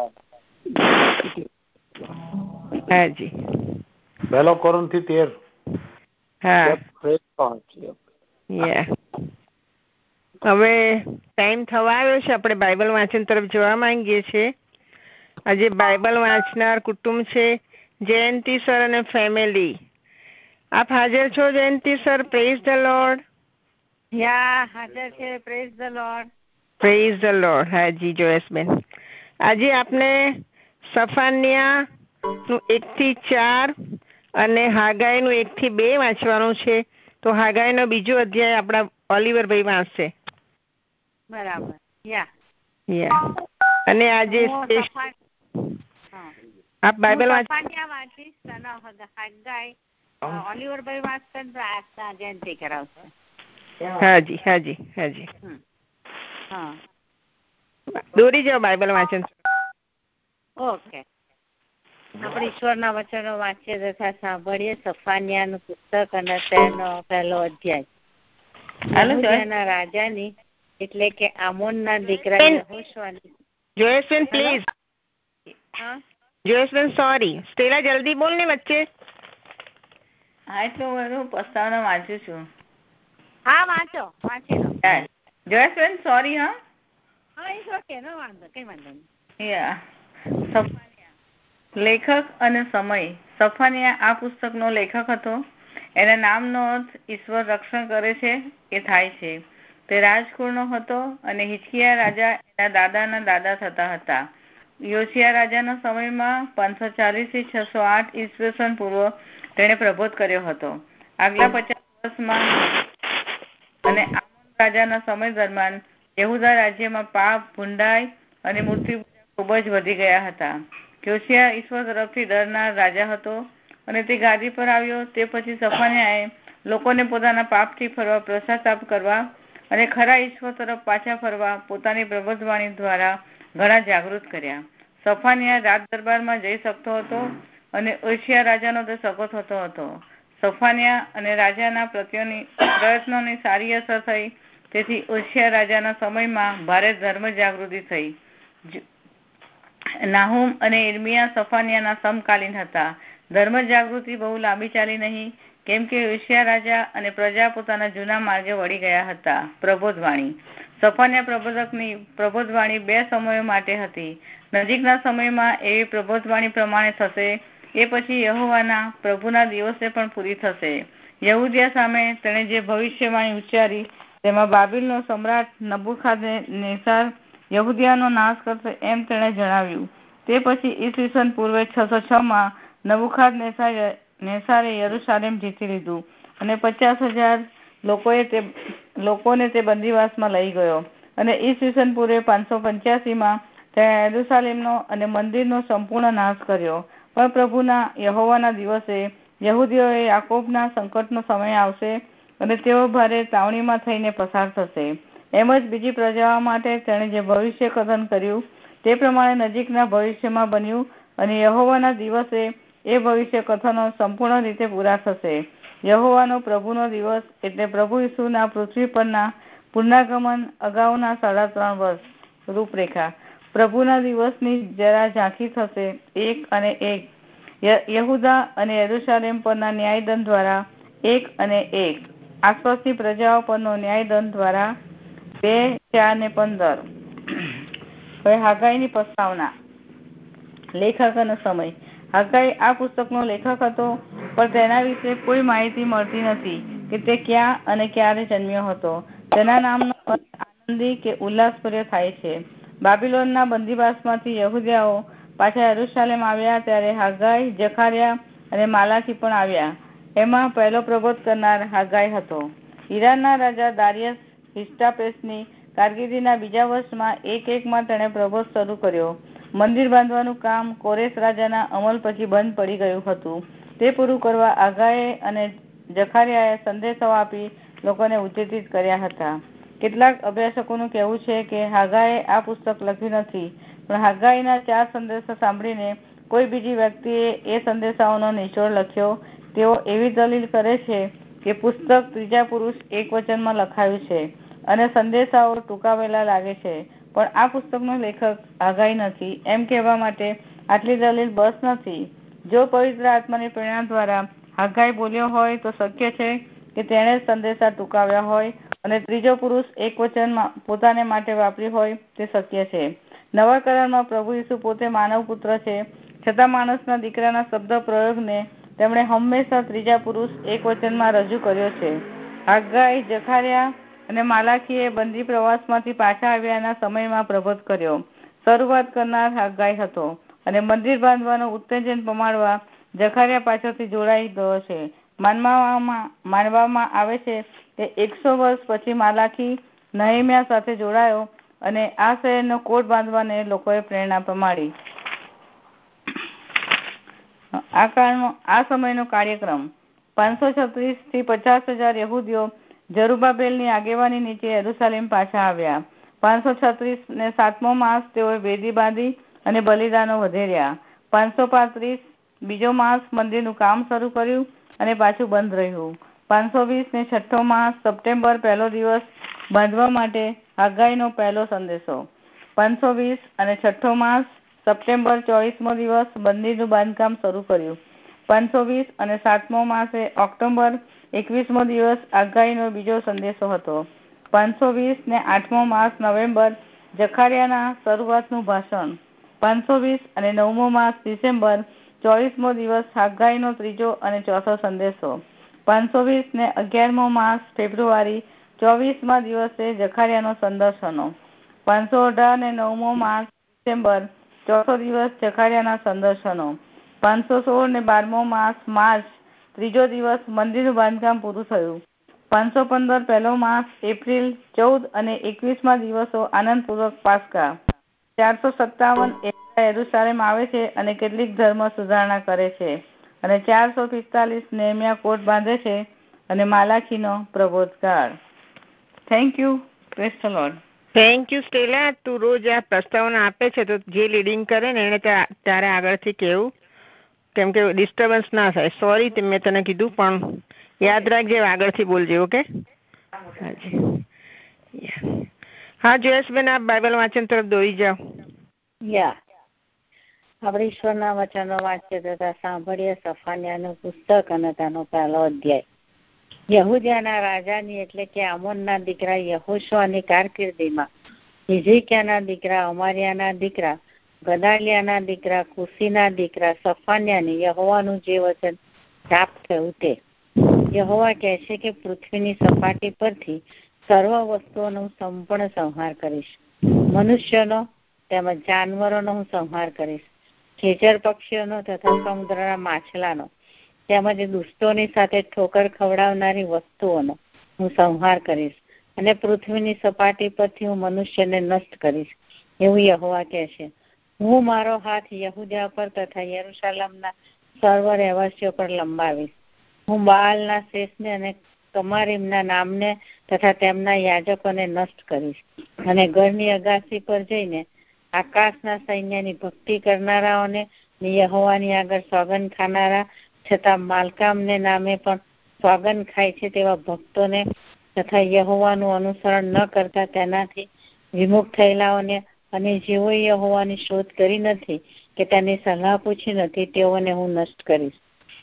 હાજી, પહેલો કોરિન્થી તેર. હા, પ્રેઝ લોર્ડ. યા હવે ટાઈમ થવા આવ્યો છે. આપણે બાઇબલ વાંચન તરફ જવા માંગીએ છીએ. આજે બાઇબલ વાંચનાર કુટુંબ છે જયંતિ સર અને ફેમિલી. આપ હાજર છો Jayanti sir? Praise the Lord. Yeah હાજર છે. Praise the Lord. Praise the Lord. હાજી જોયેશબેન, આજે આપણે સફાન્યા નું એક થી ચાર અને હાગાઈ નું એક થી બે વાંચવાનું છે. તો હાગાઈ નો બીજો અધ્યાય આપણા ઓલિવરભાઈ વાંચશે. બરાબર. યા યા અને આજે આપ બાઇબલ વાંચીશ અને હગાઈ ઓલિવરભાઈ વાંચશે ને પ્રાર્થના જયંતિ કરાવશે. હાજી હાજી હાજી. હા દોરી જાઓ બાઇબલ વાંચન. ઓકે. આપણે ઈશ્વરના વચનો વાંચીએ તથા સાંભળીએ. સફાનિયાનું પુસ્તક અને તેનો પહેલો અધ્યાય. રાજાની એટલે કે આમોનના દીકરા યહોશવાની. જોયેશબેન પ્લીઝ. હા જોયેશબેન સોરી. સ્ટેલા જલ્દી બોલ ને વચ્ચે. હા એટલે હું પ્રસ્તાવના વાંચું છું. હા વાંચો વાંચી લો. જોયેશબેન સોરી. હા હા ઇટ્સ ઓકે. નો વાંધો કઈ વાંધો નહીં. યા સફાનિયા લેખક અને સમય. સફાનિયા આ પુસ્તકનો લેખક હતો. એના નામનો અર્થ ઈશ્વર રક્ષણ કરે છે એ થાય છે. તે રાજકુળનો હતો અને હિચકિયા રાજા એના દાદાના દાદા થતા હતા. યોશિયા રાજાના સમયમાં પાંચસો ચાલીસ થી છસો આઠ ઈસવીસન પૂર્વ તેણે પ્રબોધ કર્યો હતો. આગલા પચાસ વર્ષમાં અને આમોન રાજાના સમય દરમિયાન યહૂદા રાજ્યમાં પાપ, ભૂંડાઈ અને મૂર્તિ ખૂબ જ વધી ગયા હતા. યોશિયા ઈશ્વર તરફથી ડરનાર રાજા હતો અને તે ગાદી પર આવ્યો તે પછી સફાનિયાએ લોકોને પોતાના પાપથી ફરવા પશ્ચાતાપ કરવા અને ખરા ઈશ્વર તરફ પાછા ફરવા પોતાની પ્રબોધવાણી દ્વારા ઘણા જાગૃત કર્યા. સફાનિયા રાજ દરબારમાં જઈ શકતો હતો અને યોશિયા રાજાનો તે સગો થતો હતો. સફાનિયા અને રાજાના પ્રત્યેની પ્રયત્નોની સારી અસર થઈ. તેથી યોશિયા રાજાના સમયમાં ભારે ધર્મ જાગૃતિ થઈ. નાહુમ અને ઇર્મિયા સફાનિયાના સમકાલીન હતા. ધર્મ જાગૃતિ બહુ લાંબી ચાલી નહીં કેમ કે યોશિયા રાજા અને પ્રજા પોતાના જૂના માર્ગે વળી ગયા હતા. પ્રબોધવાણી. સફાનિયા પ્રબોધકની પ્રબોધવાણી બે સમયો માટે હતી. નજીકના સમયમાં એવી પ્રબોધવાણી પ્રમાણે થશે એ પછી યહોવાના પ્રભુના દિવસે પણ પૂરી થશે. યહૂદિયા સામે તેણે જે ભવિષ્યવાણી ઉચ્ચારી તેમાં બાબિલનો સમ્રાટ નબૂખદનેસ્સાર યહૂદિયાનો નાશ કરશે એમ તેણે જણાવ્યું. તે પછી ઈસવીસન પૂર્વે છસો છ માં નબૂખદનેસ્સારે યરૂશાલેમ જીતી લીધું અને પચાસ હજાર લોકોએ તે લોકોને તે બંદીવાસમાં લઈ ગયો અને ઈસવીસન પૂર્વે પાંચસો પંચ્યાસી માં તેણે યરૂશાલેમનો અને મંદિરનો સંપૂર્ણ નાશ કર્યો. પણ પ્રભુના યહોવાના દિવસે યહૂદીઓએ યાકોબના સંકટનો સમય આવશે અને તેઓ ભારે તાવણીમાં થઈને પસાર થશે. એમ જ બીજી પ્રજાઓ માટે તેણે જે ભવિષ્ય કથન કર્યું તે પ્રમાણે નજીકના ભવિષ્યમાં બન્યું અને યહોવાના દિવસે એ ભવિષ્ય કથનો સંપૂર્ણ રીતે પૂરા થશે. યહોવાનો પ્રભુનો દિવસ એટલે પ્રભુ ઈસુના પૃથ્વી પરના પુનરાગમન અગાઉના સાડા ત્રણ વર્ષ. રૂપરેખા. પ્રભુના દિવસની જરા ઝાંખી થશે. એક અને એક યહૂદા અને યરૂશાલેમ પરના ન્યાયદંડ દ્વારા એક અને એક આસપાસની પ્રજાઓ પરનો ન્યાયદંડ દ્વારા બે ચાર ને પંદર. હવે હાગાઈની પ્રસ્તાવના. લેખક અને સમય. હાગાઈ આ પુસ્તકનો લેખક હતો પણ તેના વિશે કોઈ માહિતી મળતી નથી કે તે ક્યાં અને ક્યારે જન્મ્યો હતો. તેના નામનો અર્થ આનંદી કે ઉલ્લાસભર્યો થાય છે. બાબિલોનના બંદીવાસમાંથી યહૂદીયાઓ પાછા યરૂશાલેમ આવ્યા ત્યારે હાગાઈ, જખારિયા અને માલાખી પણ આવ્યા. એમાં પહેલો પ્રબોધ કરનાર હાગાઈ હતો. ઈરાનના રાજા દારિયસ હિસ્ટાપેસની કારકિર્દીના બીજા વર્ષમાં એક એકમાં તેણે પ્રબોધ શરૂ કર્યો. મંદિર બાંધવાનું કામ કોરેશ રાજાના અમલ પછી બંધ પડી ગયું હતું. તે પૂરું કરવા હાગાઈએ અને જખારિયાએ સંદેશો આપી લોકોને ઉત્તેજિત કર્યા હતા. કેટલાક અભ્યાસકોનું કહેવું છે કે હાગાઈએ આ પુસ્તક લખ્યું નથી પણ હાગાઈના ચાર સંદેશા સાંભળીને કોઈ બીજી વ્યક્તિએ એ સંદેશાઓનો નિચોડ લખ્યો. તેઓ એવી દલીલ કરે છે કે પુસ્તક ત્રીજા પુરુષ એક વચનમાં લખાયું છે અને સંદેશાઓ ટૂંકાવેલા લાગે છે પણ આ પુસ્તકનો લેખક હાગાઈ નથી એમ કહેવા માટે આટલી દલીલ બસ નથી. જો પવિત્ર આત્માની પ્રેરણા દ્વારા હાગાઈ બોલ્યો હોય તો શક્ય છે કે તેણે સંદેશા ટૂંકાવ્યા હોય અને ત્રીજો પુરુષ એક વચનમાં પોતાને માટે વાપરી હોય તે શક્ય છે. નવા કરારમાં પ્રભુ ઈસુ પોતે માનવ પુત્ર છે છતાં માણસના દીકરાના શબ્દ પ્રયોગને તેમણે હંમેશા ત્રીજા પુરુષ એક વચનમાં રજૂ કર્યો છે. હાગાઈ, જખારિયા અને માલાખીએ બંદી પ્રવાસમાંથી પાછા આવ્યાના સમયમાં પ્રબોધ કર્યો. શરૂઆત કરનાર હાગાઈ હતો અને મંદિર બાંધવાનું ઉત્તેજન પમાડવા જખારિયા પાછળથી જોડાઈ ગયો છે. માનવામાં માનવામાં આવે છે કે એકસો વર્ષ પછી માલાખી નહેમ્યા સાથે જોડાયો અને આ શહેરનો કોટ બાંધવાને લોકોએ પ્રેરણા પમાડી. આ કાળનો આ સમયનો કાર્યક્રમ પાંચસો છત્રીસ થી પચાસ હજાર યહૂદીઓ જરુબાબેલની આગેવાની નીચે યરુશલેમ પાછા આવ્યા. પાંચસો છત્રીસ ને સાતમો માસ તેઓએ વેદી બાંધી અને બલિદાનો વધેર્યા. પાંચસો પાંત્રીસ બીજો માસ મંદિરનું કામ શરૂ કર્યું અને પાછું બંધ રહ્યું. પાંચસો વીસ ને છઠ્ઠો માસ સપ્ટેમ્બર પહેલો દિવસ બાંધવા માટે હાગાઈનો પહેલો સંદેશો. પાંચસો વીસ અને છઠ્ઠો માસ સપ્ટેમ્બર ચોવીસમો દિવસ મંદિરનું બાંધકામ શરૂ કર્યું. પાંચસો વીસ અને સાતમો માસે ઓક્ટોબર એકવીસમો દિવસ આગાહીનો બીજો સંદેશો હતો. પાંચસો વીસ ને આઠમો માસ નવેમ્બર જખારિયાના શરૂઆતનું ભાષણ. પાંચસો વીસ અને નવમો માસ ડિસેમ્બર ચોવીસમો દિવસ હાગાઈનો ત્રીજો અને ચોથો સંદેશો. પાંચસો વીસ ને અગિયારમો માસ ફેબ્રુઆરી ચોવીસમા દિવસે જખારિયાનો સંદર્શનો. પાંચસો અઢાર ને નવમો માસ ડિસેમ્બર ચોથો દિવસ જખારિયાના સંદર્શનો. પાંચસો સોળ ને બારમો માસ માર્ચ ત્રીજો દિવસ મંદિરનું બાંધકામ પૂરું થયું. પાંચસો પંદર પહેલો માસ એપ્રિલ ચૌદ અને એકવીસમા દિવસો આનંદપૂર્વક પાસ્કા. ચારસો સત્તાવન યરુશલેમ આવે છે અને કેટલીક ધર્મ સુધારણા કરે છે અને ચારસો પિસ્તાલીસ નેહમ્યા કોટ બાંધે છે અને માલાખીનો પ્રબોધકાળ. Thank you. Praise the Lord. Thank you Stella. તું રોજ આ પ્રસ્તાવના આપે છે તો જે લીડિંગ કરે ને એને ત્યારે આગળથી કેવું, કેમ કે ડિસ્ટર્બન્સ ના થાય. સોરી મેં તને કીધું પણ યાદ રાખજે, આગળથી બોલજે. ઓકે. હા જયેશબેન, આપ બાઇબલ વાંચન તરફ દોરી જાઓ. યા આપણે ઈશ્વરના વચનો વાંચીએ તથા સાંભળીએ સફાન્યાનું પુસ્તક અને તેનો પહેલો અધ્યાય. યહૂદિયાના રાજાની એટલે કે આમોનના દીકરા યહોશુઆની કારકિર્દીમાં હિઝકિયાના દીકરા અમારિયાના દીકરા ગદાલિયાના દીકરા કુશીના દીકરા સફાન્યાની યહોવાનું જે વચન પ્રાપ્ત થયું તે. યહોવા કહે છે કે પૃથ્વીની સપાટી પરથી સર્વ વસ્તુઓનો હું સંપૂર્ણ સંહાર કરીશ. મનુષ્યનો તેમજ જાનવરોનો હું સંહાર કરીશ. ખેચર પક્ષીઓનો તથા સમુદ્રના માછલાનો તેમજ દુષ્ટોની સાથે ઠોકર ખવડાવનારી વસ્તુઓનો હું સંહાર કરીશ અને પૃથ્વીની સપાટી પરથી હું મનુષ્યને નષ્ટ કરીશ, એવું યહોવા કહે છે. હું મારો હાથ યહૂદા પર તથા યરુશલેમના સર્વ રહેવાસીઓ પર લંબાવીશ. હું બાલના શેષને અને કમારીમના નામને તથા તેમના યાજકોને નષ્ટ કરીશ અને ઘરની અગાસી પર જઈને આકાશના સૈન્યની ભક્તિ કરનારાઓને યહોવાની આગળ સોગંદ ખાનારા છતાં માલકામને નામે પણ સોગંદ ખાય છે તેવા ભક્તોને તથા યહોવાનું અનુસરણ ન કરતા તેનાથી વિમુખ થયેલાઓને અને જેઓએ યહોવાની શોધ કરી નથી કે તેની સલાહ પૂછી નથી તેઓને હું નષ્ટ કરીશ.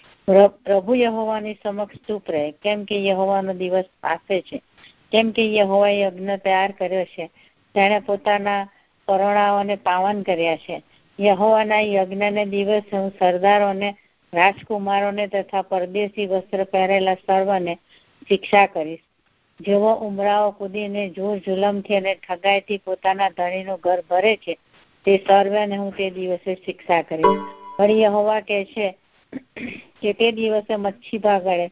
પ્રભુ યહોવાની સમક્ષ ચૂપ રહે, કેમ કે યહોવાનો દિવસ પાસે છે. કેમ કે યહોવાએ યજ્ઞ તૈયાર કર્યો છે, તેણે પોતાના પરોણાઓને પાવન કર્યા છે. યહોવાના યજ્ઞને દિવસે હું સરદારોને, રાજકુમારોને તથા પરદેશી વસ્ત્ર પહેરેલા સર્વને શિક્ષા કરીશ. જેઓ ઉમરાઓ કૂદીને જોર જુલમથી અને ઠગાઈથી પોતાના ધણીનું ઘર ભરે છે તે સર્વને હું તે દિવસે શિક્ષા કરીશ. વળી યહોવા કહે છે કે તે દિવસે મચ્છી ભાગળે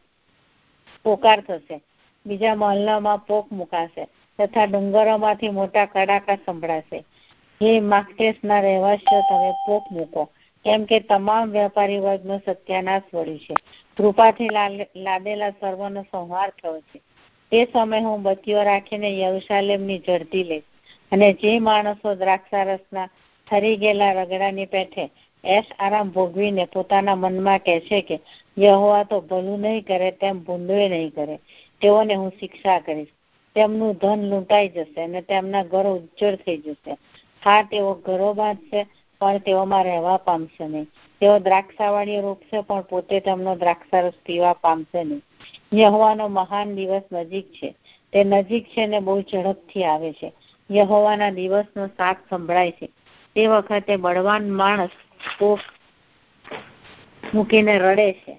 પોકાર થશે, બીજા મહલ્લામાં પોક મુકાશે તથા ડુંગરોમાંથી મોટા કડાકા સંભળાશે. હે માકટેસના રહેવાસીઓ, તમે પોક મૂકો, કેમ કે તમામ વેપારી વર્ગનો સત્યાનાશ વળ્યું છે. કૃપાથી લાદેલા સર્વનો સંહાર થયો છે. તે સમયે હું બત્તીઓ રાખીને યરુશલેમની ઝડપી લઈશ અને જે માણસો દ્રાક્ષારસના ઠરી ગયેલા રગડાની પેઠે એશ આરામ ભોગવીને પોતાના મનમાં કહે છે કે યહોવા તો ભલું નહીં કરે તેમ ભૂંડોય નહીં કરે, તેઓને હું શિક્ષા કરીશ. તેમનું ધન લૂંટાઈ જશે અને તેમના ઘરો ઉજ્જળ થઈ જશે. હા, તેઓ ઘરો બાંધશે પણ તેઓમાં રહેવા પામશે નહીં. તેઓ દ્રાક્ષાવાળીઓ રોપશે પણ પોતે તેમનો દ્રાક્ષારસ પીવા પામશે નહીં. યહોવાનો મહાન દિવસ નજીક છે, તે નજીક છે ને બહુ ઝડપથી આવે છે. યહોવાના દિવસનો સાપ સંભળાય છે. તે વખતે બળવાન માણસ કોક મૂકીને રડે છે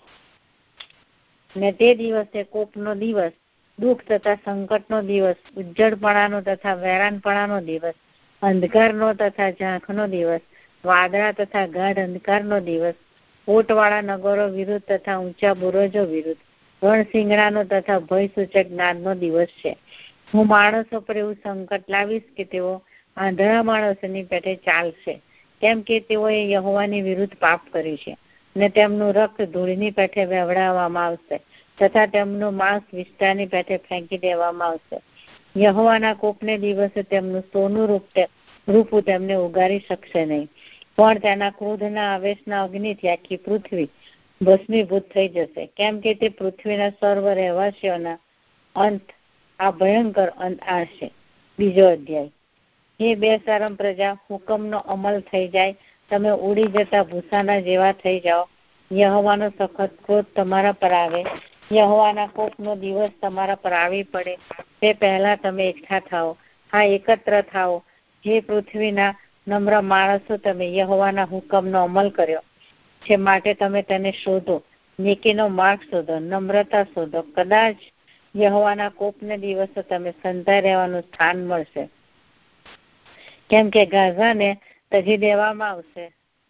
ને તે દિવસે કોકનો દિવસ દુઃખ તથા સંકટનો દિવસ, ઉજ્જડપણાનો તથા વેરાનપણાનો દિવસ, અંધકારનો તથા ઝાંખનો દિવસ, વાદળા તથા ગાઢ અંધકારનો દિવસ, ઓટવાળા નગરો વિરુદ્ધ તથા ઊંચા બુરુજો વિરુદ્ધ, રણસિંગડાનો તથા ભય સૂચક જ્ઞાનનો દિવસ છે. હું માણસો પર એવું સંકટ લાવીશ કે તેઓ આંધળા માણસોની પેટે ચાલશે, કેમ કે તેઓએ યહોવાની વિરુદ્ધ પાપ કર્યું છે અને તેમનું રક્ત ધૂળની પેઠે વહેવડાવવામાં આવશે તથા તેમનું માંસ વિસ્તારની પેઠે ફેંકી દેવામાં આવશે. યહોવાના કોપને દિવસે તેમનું સોનું રૂપ રૂપું તેમને ઉગારી શકશે નહીં, પણ તેના ક્રોધના આવેશના અગ્નિથી આખી પૃથ્વી ભસ્મીભૂત થઈ જશે, કેમ કે તે પૃથ્વીના સર્વ રહેવાસીઓના અંત આ ભયંકર અંત આવશે. બીજો અધ્યાય. હે બે શરમ પ્રજા, હુકમનો અમલ થઈ જાય, તમે ઉડી જતા ભૂસાના જેવા થઈ જાઓ. યહોવાનો સખત ક્રોધ તમારા પર આવે, યહોવાના કોપનો દિવસ તમારા પર આવી પડે તે પહેલા તમે એકઠા થાઓ. હા, એકત્ર થાઓ. હે પૃથ્વીના નમ્ર માણસો, તમે યહોવાના હુકમનો અમલ કર્યો છે માટે તમે તેને શોધો, નેકીનો માર્ગ શોધો, નમ્રતા શોધો. કદાચ યહોવાના કોપને દિવસે તમે સંતાઈ રહેવાનું સ્થાન મળશે, કેમ કે ગાઝાને તજી દેવામાં આવશે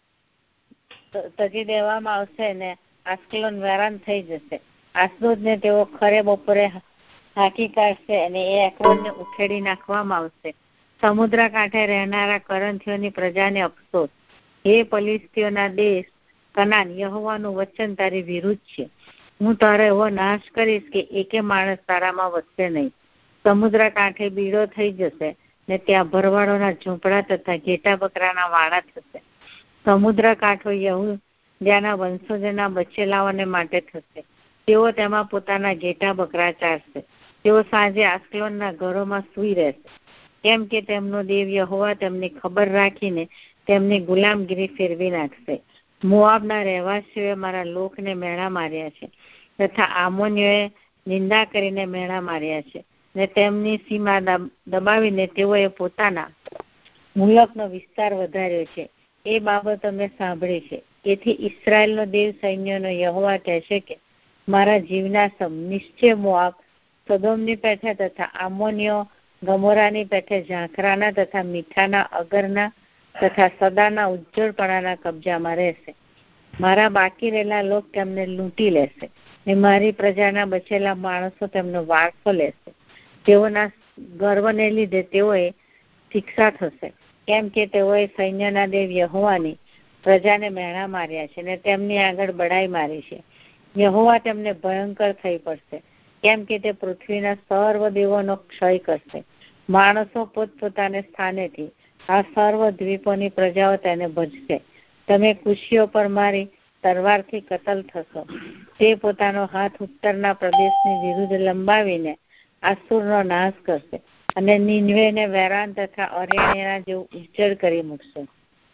તજી દેવામાં આવશે ને આસ્કલોન વેરાન થઈ જશે. આસ્દોદને તેઓ ખરે બપોરે હાંકી કાઢશે અને એ એક્રોનને ઉખેડી નાખવામાં આવશે. સમુદ્ર કાંઠે રહેનારા કરંથીઓની પ્રજાને અફસોસ. હે પલિસ્તીઓના દેશ કનાન, યહોવાનું વચન તારી વિરુદ્ધ છે. હું તારો એવો નાશ કરીશ કે એકે માણસ તારામાં વધશે નહીં. સમુદ્ર કાંઠે બીડો થઈ જશે ને ત્યાં ભરવાડોના ઝૂંપડા તથા ઘેટા બકરાના વાડા થશે. સમુદ્ર કાંઠો યહૂદાના વંશજોના બચેલાઓને માટે થશે. તેઓ તેમાં પોતાના ઘેટા બકરા ચારશે. તેઓ સાંજે આસ્કલોનના ઘરોમાં સૂઈ રહેશે, કેમ કે તેમનો દેવ યહોવા તેમની ખબર રાખીને તેમની ગુલામગીરી ફેરવી નાખશે. મોઆબના રહેવાસીઓએ મારા લોકને મેણા માર્યા છે તથા આમોનીઓએ નિંદા કરીને મેણા માર્યા છે ને તેમની સીમા દબાવીને તેઓએ પોતાના મુલકનો વિસ્તાર વધાર્યો છે. એ બાબત અમે સાંભળી છે. એથી ઇસ્રાયેલનો દેવ સૈન્યનો યહોવા કહે છે કે મારા જીવના સમ નિશ્ચય મોઆબ સદોમની પેઠે તથા આમોનીઓ ગમોરાની પેઠે ઝાંખરાના તથા મીઠાના અગરના તથા સદાના ઉજ્જળપણાના કબજામાં રહેશે. મારા બાકી રહેલા લોક તેમને લૂંટી લેશે ને મારી પ્રજાના બચેલા માણસો તેમનો વારસો લેશે. તેઓના ગર્વને લીધે તેઓએ શિક્ષા થશે, કેમ કે તેઓએ સૈન્યના દેવ યહોવાની પ્રજાને મેણા માર્યા છે ને તેમની આગળ બડાઈ મારી છે. યહોવા તેમને ભયંકર થઈ પડશે, કેમ કે તે પૃથ્વીના સર્વ દેવોનો ક્ષય કરશે. માણસો પોતપોતાને સ્થાનેથી આ સર્વ દ્વીપોની પ્રજાઓ તેને ભજશે. તમે કુશીઓ પર મારી તલવારથી કતલ થશો. તે પોતાનો હાથ ઉત્તરના પ્રદેશની વિરુદ્ધ લંબાવીને આસુરનો નાશ કરશે અને નીનવેને વેરાન તથા અરણ્યના જેવું ઉજ્જડ કરી મૂકશે.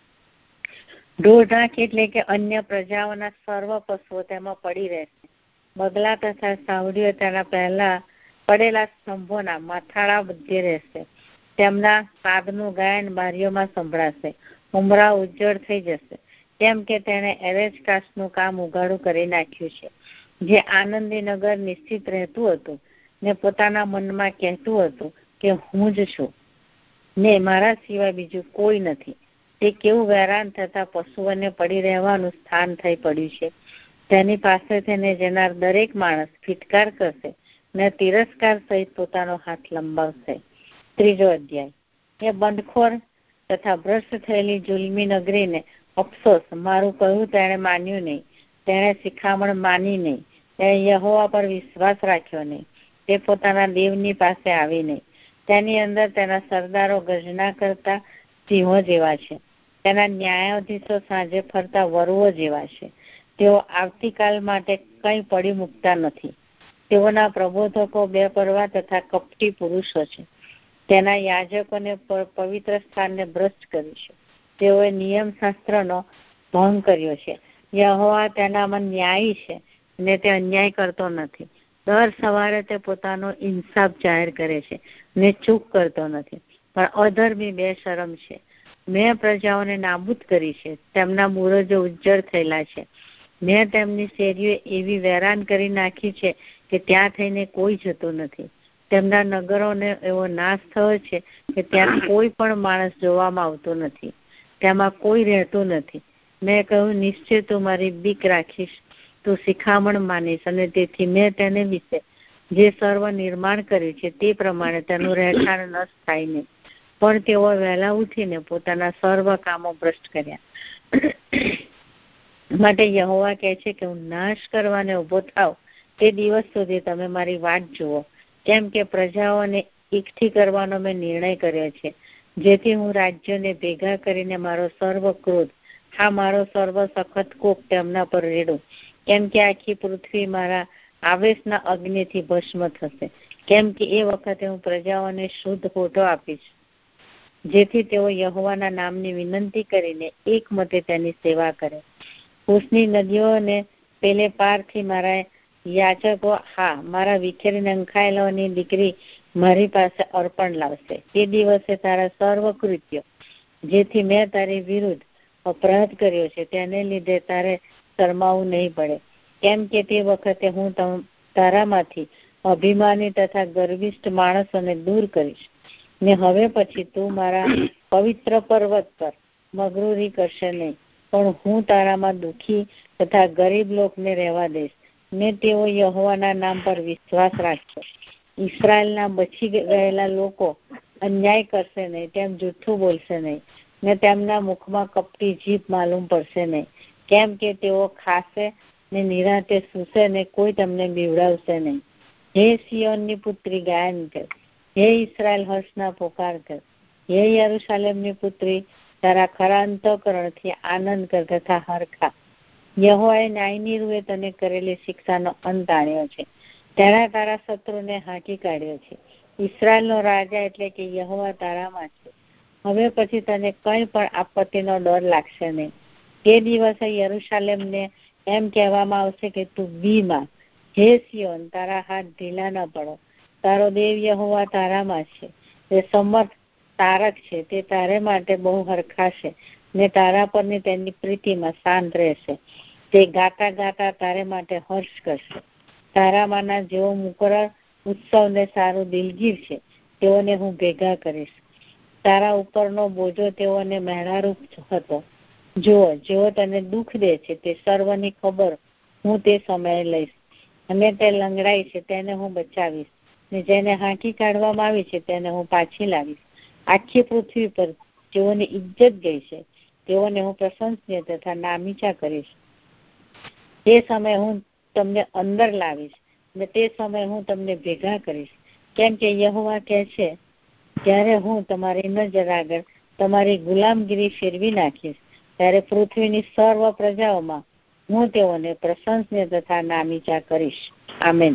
ઢોરઢાંખ એટલે કે અન્ય પ્રજાઓના સર્વ પશુઓ તેમાં પડી રહેશે. બગલા તથા સાવડીઓ તેના પહેલા પડેલા સ્તંભોના માથાળા મધ્ય રહેશે. તેમના સાદનું ગાયન બારીઓમાં સંભળાશે. ઉમરા ઉજ્જડ થઈ જશે, કેમ કે તેણે એરેજકાસ્ટનું કામ ઉઘાડું કરી નાખ્યું છે. જે આનંદી નગર નિશ્ચિત રહેતું હતું ને પોતાના મનમાં કહેતું હતું કે હું જ છું ને મારા સિવાય બીજું કોઈ નથી. તે કેવું વેરાન થતા પશુઓને પડી રહેવાનું સ્થાન થઈ પડ્યું છે. તેની પાસે તેને જનાર દરેક માણસ ફિટકાર કરશે ને તિરસ્કાર સહિત પોતાનો હાથ લંબાવશે. ત્રીજો અધ્યાય. એ બંધખોર તથા ભ્રષ્ટ થયેલી જુલમી નગરીને અફસોસ. મારું કહ્યું તેણે માન્યું નહીં, તેણે શિખામણ માની નહીં, તેણે યહોવા પર વિશ્વાસ રાખ્યો નહીં, તે પોતાના દેવની પાસે આવી નહીં. તેની અંદર તેના સરદારો ગર્જના કરતા સિંહો જેવા છે, તેના ન્યાયાધીશો સાંજે ફરતા વરુઓ જેવા છે. તેઓ આવતીકાલ માટે કંઈ પડી મૂકતા નથી. તેઓના પ્રબોધકો બેપરવા તથા કપટી પુરુષો છે. તેના યાજકોને પવિત્ર સ્થાનને ભ્રષ્ટ કર્યું છે. તેઓએ નિયમ શાસ્ત્રનો ભંગ કર્યો છે. યહોવા તેનામાં ન્યાયી છે ને તે અન્યાય કરતો નથી. દર સવારે તે પોતાનો ઇન્સાફ જાહેર કરે છે ને ચૂક કરતો નથી, પણ અધર્મી બેશરમ છે. મેં પ્રજાઓને નાબૂદ કરી છે, તેમના બુરજો ઉજ્જડ થયેલા છે. મેં તેમની શેરીઓ એવી વેરાન કરી નાખી છે કે ત્યાં થઈને કોઈ જતું નથી. તેમના નગરોને એવો નાશ થયો છે કે ત્યાં કોઈ પણ માણસ જોવામાં આવતો નથી, તેમાં કોઈ રહેતું નથી. મેં કહ્યું નિશ્ચય તું મારી બીક રાખીશ તું શિખામણ માનીશ અને તેથી મેં તેને વિશે જે સર્વ નિર્માણ કર્યું છે તે પ્રમાણે તેનું રહેઠાણ નષ્ટ થાય નહીં. પણ તેઓ વહેલા ઉઠીને પોતાના સર્વ કામો ભ્રષ્ટ કર્યા. માટે યહોવા કહે છે કે હું નાશ કરવાને ઉભો થાવ તે દિવસ સુધી તમે મારી વાટ જુઓ, કેમ કે પ્રજાઓને એકઠી કરવાનો મેં નિર્ણય કર્યો છે, જેથી હું રાજ્યોને ભેગા કરીને મારો સર્વ ક્રોધ, હા મારો સર્વ સખત કોપ તેમના પર રેડું. કેમ કે આખી પૃથ્વી મારા આવેશના અગ્નિથી ભસ્મ થશે. કેમ કે એ વખતે હું પ્રજાઓને શુદ્ધ હોઠો આપીશ, જેથી તેઓ યહોવાના નામની વિનંતી કરીને એક મતે તેની સેવા કરે. કુશની નદીઓને પેલે પારથી મારા યાચકો, હા મારા વિખેરી નંખાયેલોની દીકરી મારી પાસે અર્પણ લાવશે. તે દિવસે તારા સર્વ કૃત્યો જેથી મેં તારી વિરુદ્ધ અપરાધ કર્યો છે તેને લીધે તારે શરમાવું નહીં પડે. કેમ કે તે વખતે હું તારામાંથી અભિમાની તથા ગર્વિષ્ઠ માણસોને દૂર કરીશ ને હવે પછી તું મારા પવિત્ર પર્વત પર મગરૂરી કરશે નહીં, પણ હું તારામાં દુઃખી તથા ગરીબ લોકને રહેવા દઈશ ને તેઓ યહોવાના નામ પર વિશ્વાસ રાખશે. ઈસરાયેલના બચી ગયેલા લોકો અન્યાય કરશે નહીં, તેમ જૂઠું બોલશે નહીં ને તેમના મુખમાં કપટી જીભ માલુમ પડશે નહીં. કેમ કે તેઓ ખાશે ને નિરાંતે સૂશે ને કોઈ તમને બીવડાવશે નહીં. હે સિયોનની પુત્રી ગાયન કર, હે ઈસરાયેલ હર્ષના પોકાર કર, હે યરૂશાલેમની પુત્રી તારા ખરા અંતઃકરણથી આનંદ કર તથા હરખા. યહોવાએ ન્યાયની રૂએ તને કરેલી શિક્ષાનો અંત આણ્યો છે, તેના તારા શત્રુને હાંકી કાઢ્યો છે. ઈસરાયેલનો રાજા એટલે કે યહોવા તારામાં છે. હવે પછી તને કંઈ પણ આપત્તિનો ડર લાગશે નહીં. તે દિવસે યરૂશાલેમને એમ કહેવામાં આવશે કે તું બીમાં, હે સિયોન તારા હાથ ઢીલા ન પડો, તારો દેવ યહોવા તારામાં છે, તે સમર્થ તારક છે, તે તારે માટે બહુ હરખાશે ને તારા પરની તેની પ્રીતિમાં શાંત રહેશે. તે ગાતા ગાતા તારે માટે હર્ષ કરશે. તારામાંના જેઓ મુકરર ઉત્સવ ને સારું દિલગીર છે તેઓને હું ભેગા કરીશ. તારા ઉપરનો બોજો તેઓને મહેણારૂપ હતો. જુઓ, જેઓ તને દુઃખ દે છે તે સર્વની ખબર હું તે સમયે લઈશ, અને તે લંગડાઈ છે તેને હું બચાવીશ, ને જેને હાંકી કાઢવામાં આવી છે તેને હું પાછી લાવીશ. આખી પૃથ્વી પર જેઓની ઇજ્જત ગઈ છે તેઓને હું પ્રશંસનીય તથા નામીચા કરીશ. તે સમયે હું તમને અંદર લાવીશ ને તે સમયે હું તમને ભેગા કરીશ. કેમ કે યહોવા કહે છે, જ્યારે હું તમારી નજર આગળ તમારી ગુલામગીરી ફેરવી નાખીશ ત્યારે પૃથ્વીની સર્વ પ્રજાઓમાં હું તેઓને પ્રશંસનીય તથા નામીચા કરીશ. આમેન.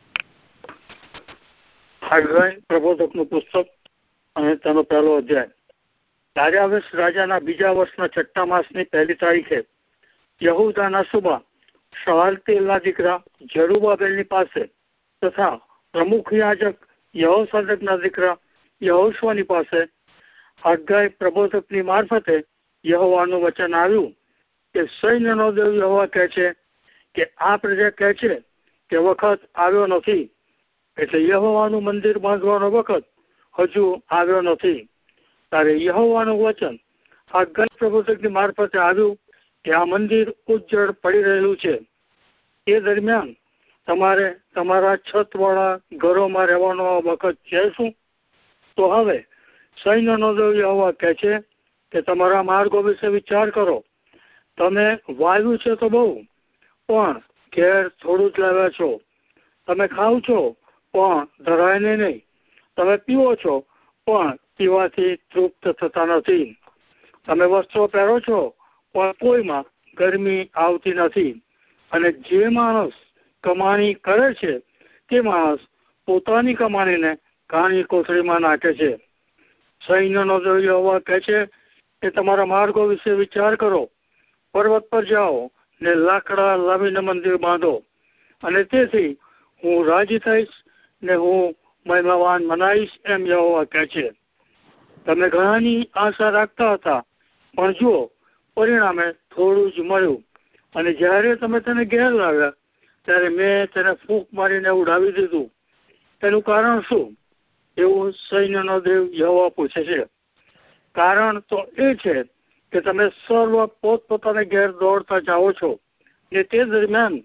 પ્રબોધકનું પુસ્તક અને તેનો પહેલો અધ્યાય. દાર્યાવેશ રાજાના બીજા વર્ષના છઠ્ઠા માસની પહેલી તારીખે યહૂદાના સુબા શઆલતીએલના દીકરા જરુબાબેલની પાસે તથા પ્રમુખ યાજક યહોસાદકના દીકરા યહોશુઆની પાસે હગ્ગાઈ પ્રબોધકની મારફતે યહોવાનું વચન આવ્યું કે સૈન્યનો દેવ યહોવા કહે છે કે આ પ્રજા કહે છે કે વખત આવ્યો નથી, એટલે યહોવાનું મંદિર બાંધવાનો વખત હજુ આવ્યો નથી. ત્યારે યહોવાનું વચન હગ્ગાઈ પ્રબોધકની મારફતે આવ્યું કે આ મંદિર ઉજ્જડ પડી રહેલું છે. એ દરમિયાન તમારે તમારા છતવાળા ઘરોમાં રહેવાનો વખત છે શું? તો હવે સૈન્યનો દેવ યહોવા કહે છે કે તમારા માર્ગો વિશે વિચાર કરો. તમે વાવ્યું છે તો બહુ, પણ ઘેર થોડું જ લાવ્યા છો. તમે ખાવ છો પણ ધરાયને નહીં. તમે પીવો છો પણ પીવાથી તૃપ્ત થતા નથી. તમે વસ્ત્રો પહેરો છો પણ કોઈમાં ગરમી આવતી નથી. અને જે માણસ કમાણી કરે છે તે માણસ પોતાની કમાણીને કાણી કોથળીમાં નાખે છે. સૈન્યનો દેવ યહોવા કહે છે કે તમારા માર્ગો વિશે વિચાર કરો. પર્વત પર જાઓ ને લાકડા લાવીને મંદિર બાંધો, અને તેથી હું રાજી થઈશ ને હું મહિમાવાન મનાઈશ, એમ યહોવા કહે છે. તમે ઘણાની આશા રાખતા હતા, પણ જુઓ પરિણામે થોડું જ મળ્યું. અને જ્યારે તમે તેને ઘેર લાવ્યા ત્યારે મેં તેને ફૂંક મારીને ઉડાવી દીધું. તેનું કારણ શું? એવું સૈન્યનો દેવ યહોવા પૂછે છે. કારણ તો એ છે કે તમે સર્વ પોતપોતાને ઘેર દોડતા જાઓ છો, ને તે દરમિયાન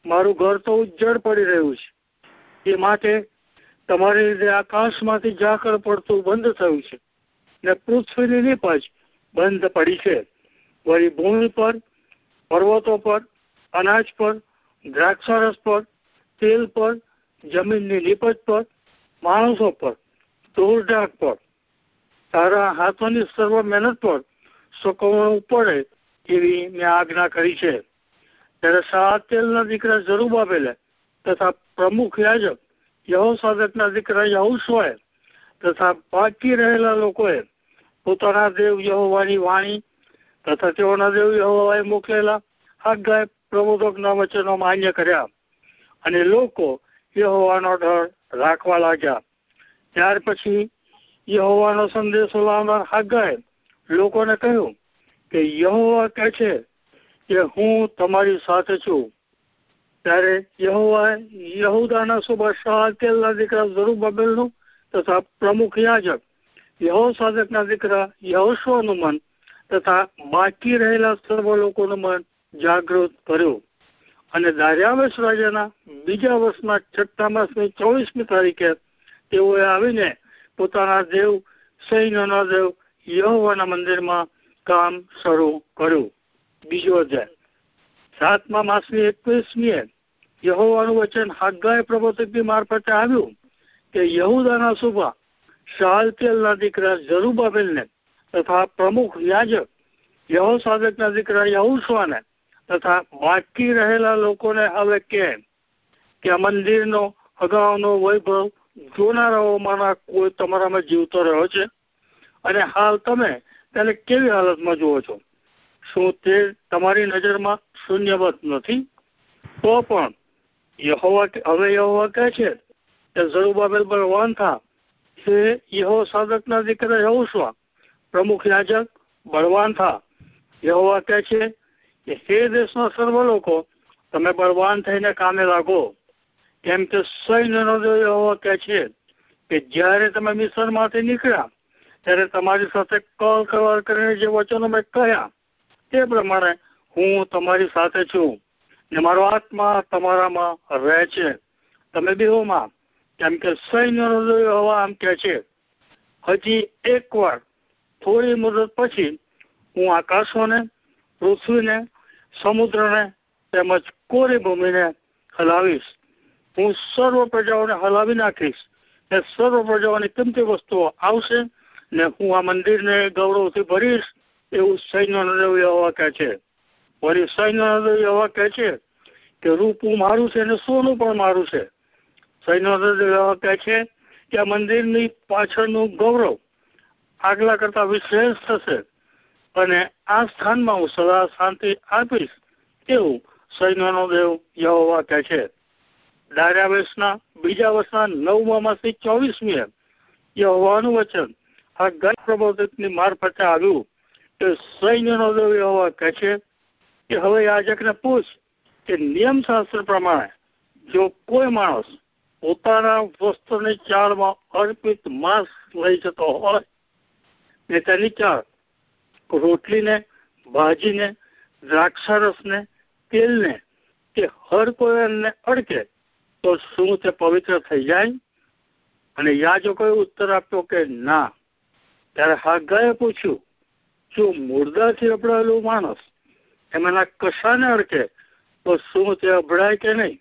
મારું ઘર તો ઉજ્જડ પડી રહ્યું છે. એ માટે તમારી લીધે આકાશમાંથી ઝાકળ પડતું બંધ થયું છે ને પૃથ્વીની નીપજ બંધ પડી છે. વળી ભૂમિ પર, પર્વતો પર, અનાજ પર, દ્રાક્ષારસ પર, તેલ પર, જમીનની નીપજ પર, માણસો પર, ધૂળઢાક પર, તારા હાથોની સર્વ મહેનત પર સુકવણું પડે એવી મેં આજ્ઞા કરી છે. ત્યારે શાલતિયેલના દીકરા ઝરુબાબેલે તથા પ્રમુખ યાજક યહોસાદાકના દીકરા યહોશુઆએ તથા બાકી રહેલા લોકોએ પોતાના દેવ યહોવાની વાણી તથા તેઓના દેવ યહોવાએ મોકલેલા હાગ્ગાઈ પ્રબોધકના વચનો માન્ય કર્યા અને લોકો યહોવાનો ડર રાખવા લાગ્યા. ત્યાર પછી યહોવાનો સંદેશો લાવનાર હાગ્ગાએ લોકોને કહ્યું કે યહોવા કહે છે કે હું તમારી સાથે છું. ત્યારે યહોવાએ યહૂદાના સુબા શાલતિયેલના દીકરા ઝરુબાબેલનું તથા પ્રમુખ યાજક યહોસાદાકના દીકરા યહોશુઆનું મન તથા બાકી રહેલા સર્વ લોકોનું મન જાગૃત કર્યું. અને દાર્યાવેશ રાજાના બીજા વર્ષના છઠ્ઠા માસની ચોવીસમી તારીખે તેઓએ આવીને પોતાના દેવ સૈન્યના દેવ યહોવાના મંદિરમાં કામ શરૂ કર્યું. બીજો અધ્યાય. સાતમા માસની એકવીસમીએ યહોવાનું વચન હાગ્ગાઈ પ્રબોધકની મારફતે આવ્યું કે યહૂદાના સુબા શાલતિયેલના દીકરા ઝરુબાબેલને તથા પ્રમુખ યાજક યહોસાદાકના દીકરા યહોશુઆને તથા બાકી રહેલા લોકોને હવે કહે કે આ મંદિરનો અગાઉનો વૈભવ જોનારાઓમાંના કોઈ તમારામાં જીવતો રહ્યો છે અને હાલ તમે તેને કેવી હાલતમાં જુઓ છો? શું તે તમારી નજરમાં શૂન્યવત નથી? તો પણ યહોવા હવે યહોવા કહે છે કે ઝરુબાબેલ બળવાન થા, હે યહોસાદાકના દીકરા યહોશુઆ પ્રમુખ યાજક બળવાન થા. યહોવા કહે છે કે હે દેશના સર્વ લોકો તમે બળવાન થઈને કામે લાગો, કેમ કે સૈન્યનો દેવ યહોવા કહે છે કે જ્યારે તમે મિસ્રમાંથી નીકળ્યા ત્યારે તમારી સાથે કળ કરાર કરીને જે વચનો મેં કહ્યા તે પ્રમાણે હું તમારી સાથે છું ને મારો આત્મા તમારામાં રહે છે. તમે બેહોમાં, કેમ કે સૈન્યનો દેવ યહોવા આમ કહે છે, હજી એક વાર થોડી મુદત પછી હું આકાશોને, પૃથ્વીને, સમુદ્રને તેમજ કોરી ભૂમિને હલાવીશ. હું સર્વ પ્રજાઓને હલાવી નાખીશ ને સર્વ પ્રજાઓની કિંમતી વસ્તુઓ આવશે ને હું આ મંદિરને ગૌરવથી ભરીશ, એવું સૈન્યનો દેવ યહોવા કહે છે. વળી સૈન્યનો દેવ યહોવા કહે છે કે રૂપું મારું છે ને સોનું પણ મારું છે. સૈન્યનો દેવ યહોવા કહે છે કે આ મંદિરની પાછળનું ગૌરવ આગલા કરતા વિશેષ થશે અને આ સ્થાનમાં હું સદા શાંતિ આપીશ, એવું સૈન્યનો દેવ યહોવા કહે છે. દાર્યાવેશના બીજા વર્ષના નવમા માસની ચોવીસમીએ યહોવાનું વચન હાગ્ગાઈ પ્રબોધકની મારફતે આવ્યું કે સૈન્યનો દેવ યહોવા કહે છે કે હવે યાજકને પૂછ કે નિયમશાસ્ત્ર પ્રમાણે જો કોઈ માણસ પોતાના વસ્ત્રની ચાળમાં અર્પિત માંસ લઈ જતો હોય ને તેની ચાળ રોટલીને, ભાજીને, દ્રાક્ષારસને, તેલને કે હર કોઈ અન્નને અડકે તો શું તે પવિત્ર થઈ જાય? અને યાજકોએ ઉત્તર આપ્યો કે ના. ત્યારે હાગ્ગાઈએ પૂછ્યું, જો મુર્દાથી અબડાયેલું માણસ એમાંના કશાને અડકે તો શું તે અભડાય કે નહીં?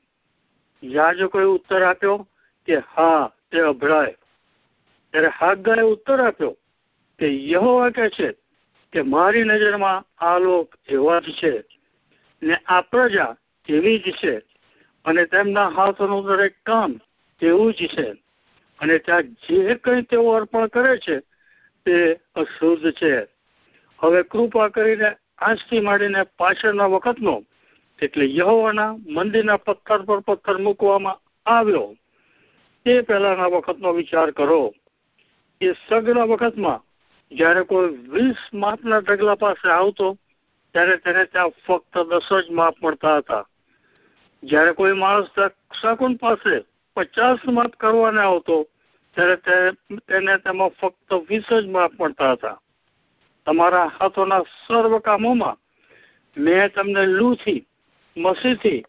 યાજકોએ ઉત્તર આપ્યો કે હા, તે અભડાય. ત્યારે હાગ્ગાઈએ ઉત્તર આપ્યો કે યહોવા કહે છે કે મારી નજરમાં આ લોક એવા જ છે ને આ પ્રજા એવી જ છે અને તેમના હાથોનું દરેક કામ એવું જ છે અને ત્યાં જે કંઈ તેઓ અર્પણ કરે છે તે અશુદ્ધ છે. હવે કૃપા કરીને આજથી માંડીને પાછળના વખતનો એટલે યહોવાના મંદિરના પથ્થર પર પથ્થર મૂકવામાં આવ્યો તે પહેલાના વખતનો વિચાર કરો. એ સગના વખતમાં જ્યારે કોઈ વીસ માપના ઢગલા પાસે આવતો ત્યારે તેને ત્યાં ફક્ત દસ જ માપ મળતા હતા. જ્યારે કોઈ માણસ શકુન પાસે પચાસ માપ કરવાને આવતો ત્યારે તેને તેમાં ફક્ત વીસ જ માપ મળતા હતા. તમારા હાથોના સર્વ કામોમાં મેં તમને લૂથી, મસીથી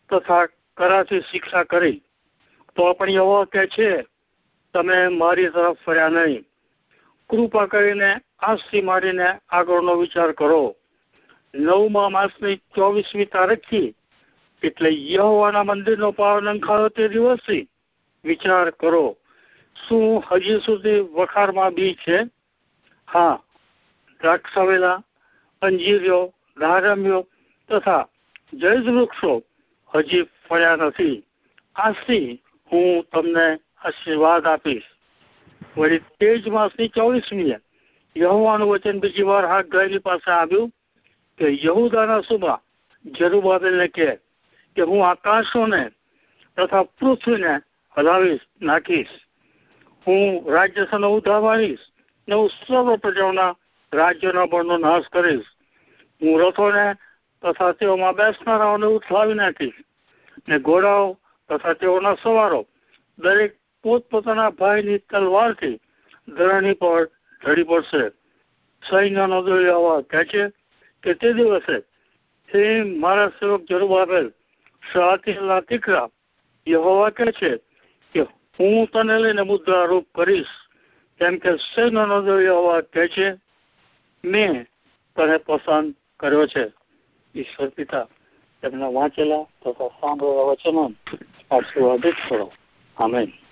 તથા કરાથી શિક્ષા કરી. તો પણ યહોવા કહે છે, તમે મારી તરફ ફર્યા નહીં. કૃપા કરીને આજથી મારીને આગળનો વિચાર કરો. નવમા માસની ચોવીસમી તારીખથી એટલે યહોવાના મંદિરનો પાવનખાયો તે દિવસથી વિચાર કરો. શું હજી સુધી વખારમાં બી છે? હા, દ્રાક્ષાવેલા, અંજીરીઓ, દાડમીઓ તથા જૈદ વૃક્ષો હજી ફળ્યા નથી. આજથી હું તમને આશીર્વાદ આપીશ. વળી તે જ માસની ચોવીસમીએ યહોવાનું વચન બીજી વાર હાગ્ગાઈની પાસે આવ્યું કે યહૂદાના સુબા જરુબાબેલને કહે કે હું આકાશોને તથા પૃથ્વીને હલાવીશ નાખીશ. હું રાજ્યસનો ઉધારવાળીશ ને હું સર્વ પ્રજાઓના રાજ્યોના બળનો નાશ કરીશ. હું રથોને તથા તેઓમાં બેસનારાઓને ઉથલાવી નાખીશ ને ઘોડાઓ તથા તેઓના સવારો દરેક પોતપોતાના ભાઈની તલવારથી ધરણી પર ઢળી પડશે. સૈન્યનો યહોવા કહે છે કે તે દિવસે હે મારા સેવક જરુબાબેલ, શઆલતીએલના દીકરા, યહોવા કહે છે કે હું તને લઈને મુદ્રારૂપ કરીશ. કેમ કે સૈન્યનો યહોવા કહે છે, મેં તને પસંદ કર્યો છે. ઈશ્વર પિતા તેમના વાંચેલા તથા સાંભળેલા વચનો આશીર્વાદિત કરો. આમેન.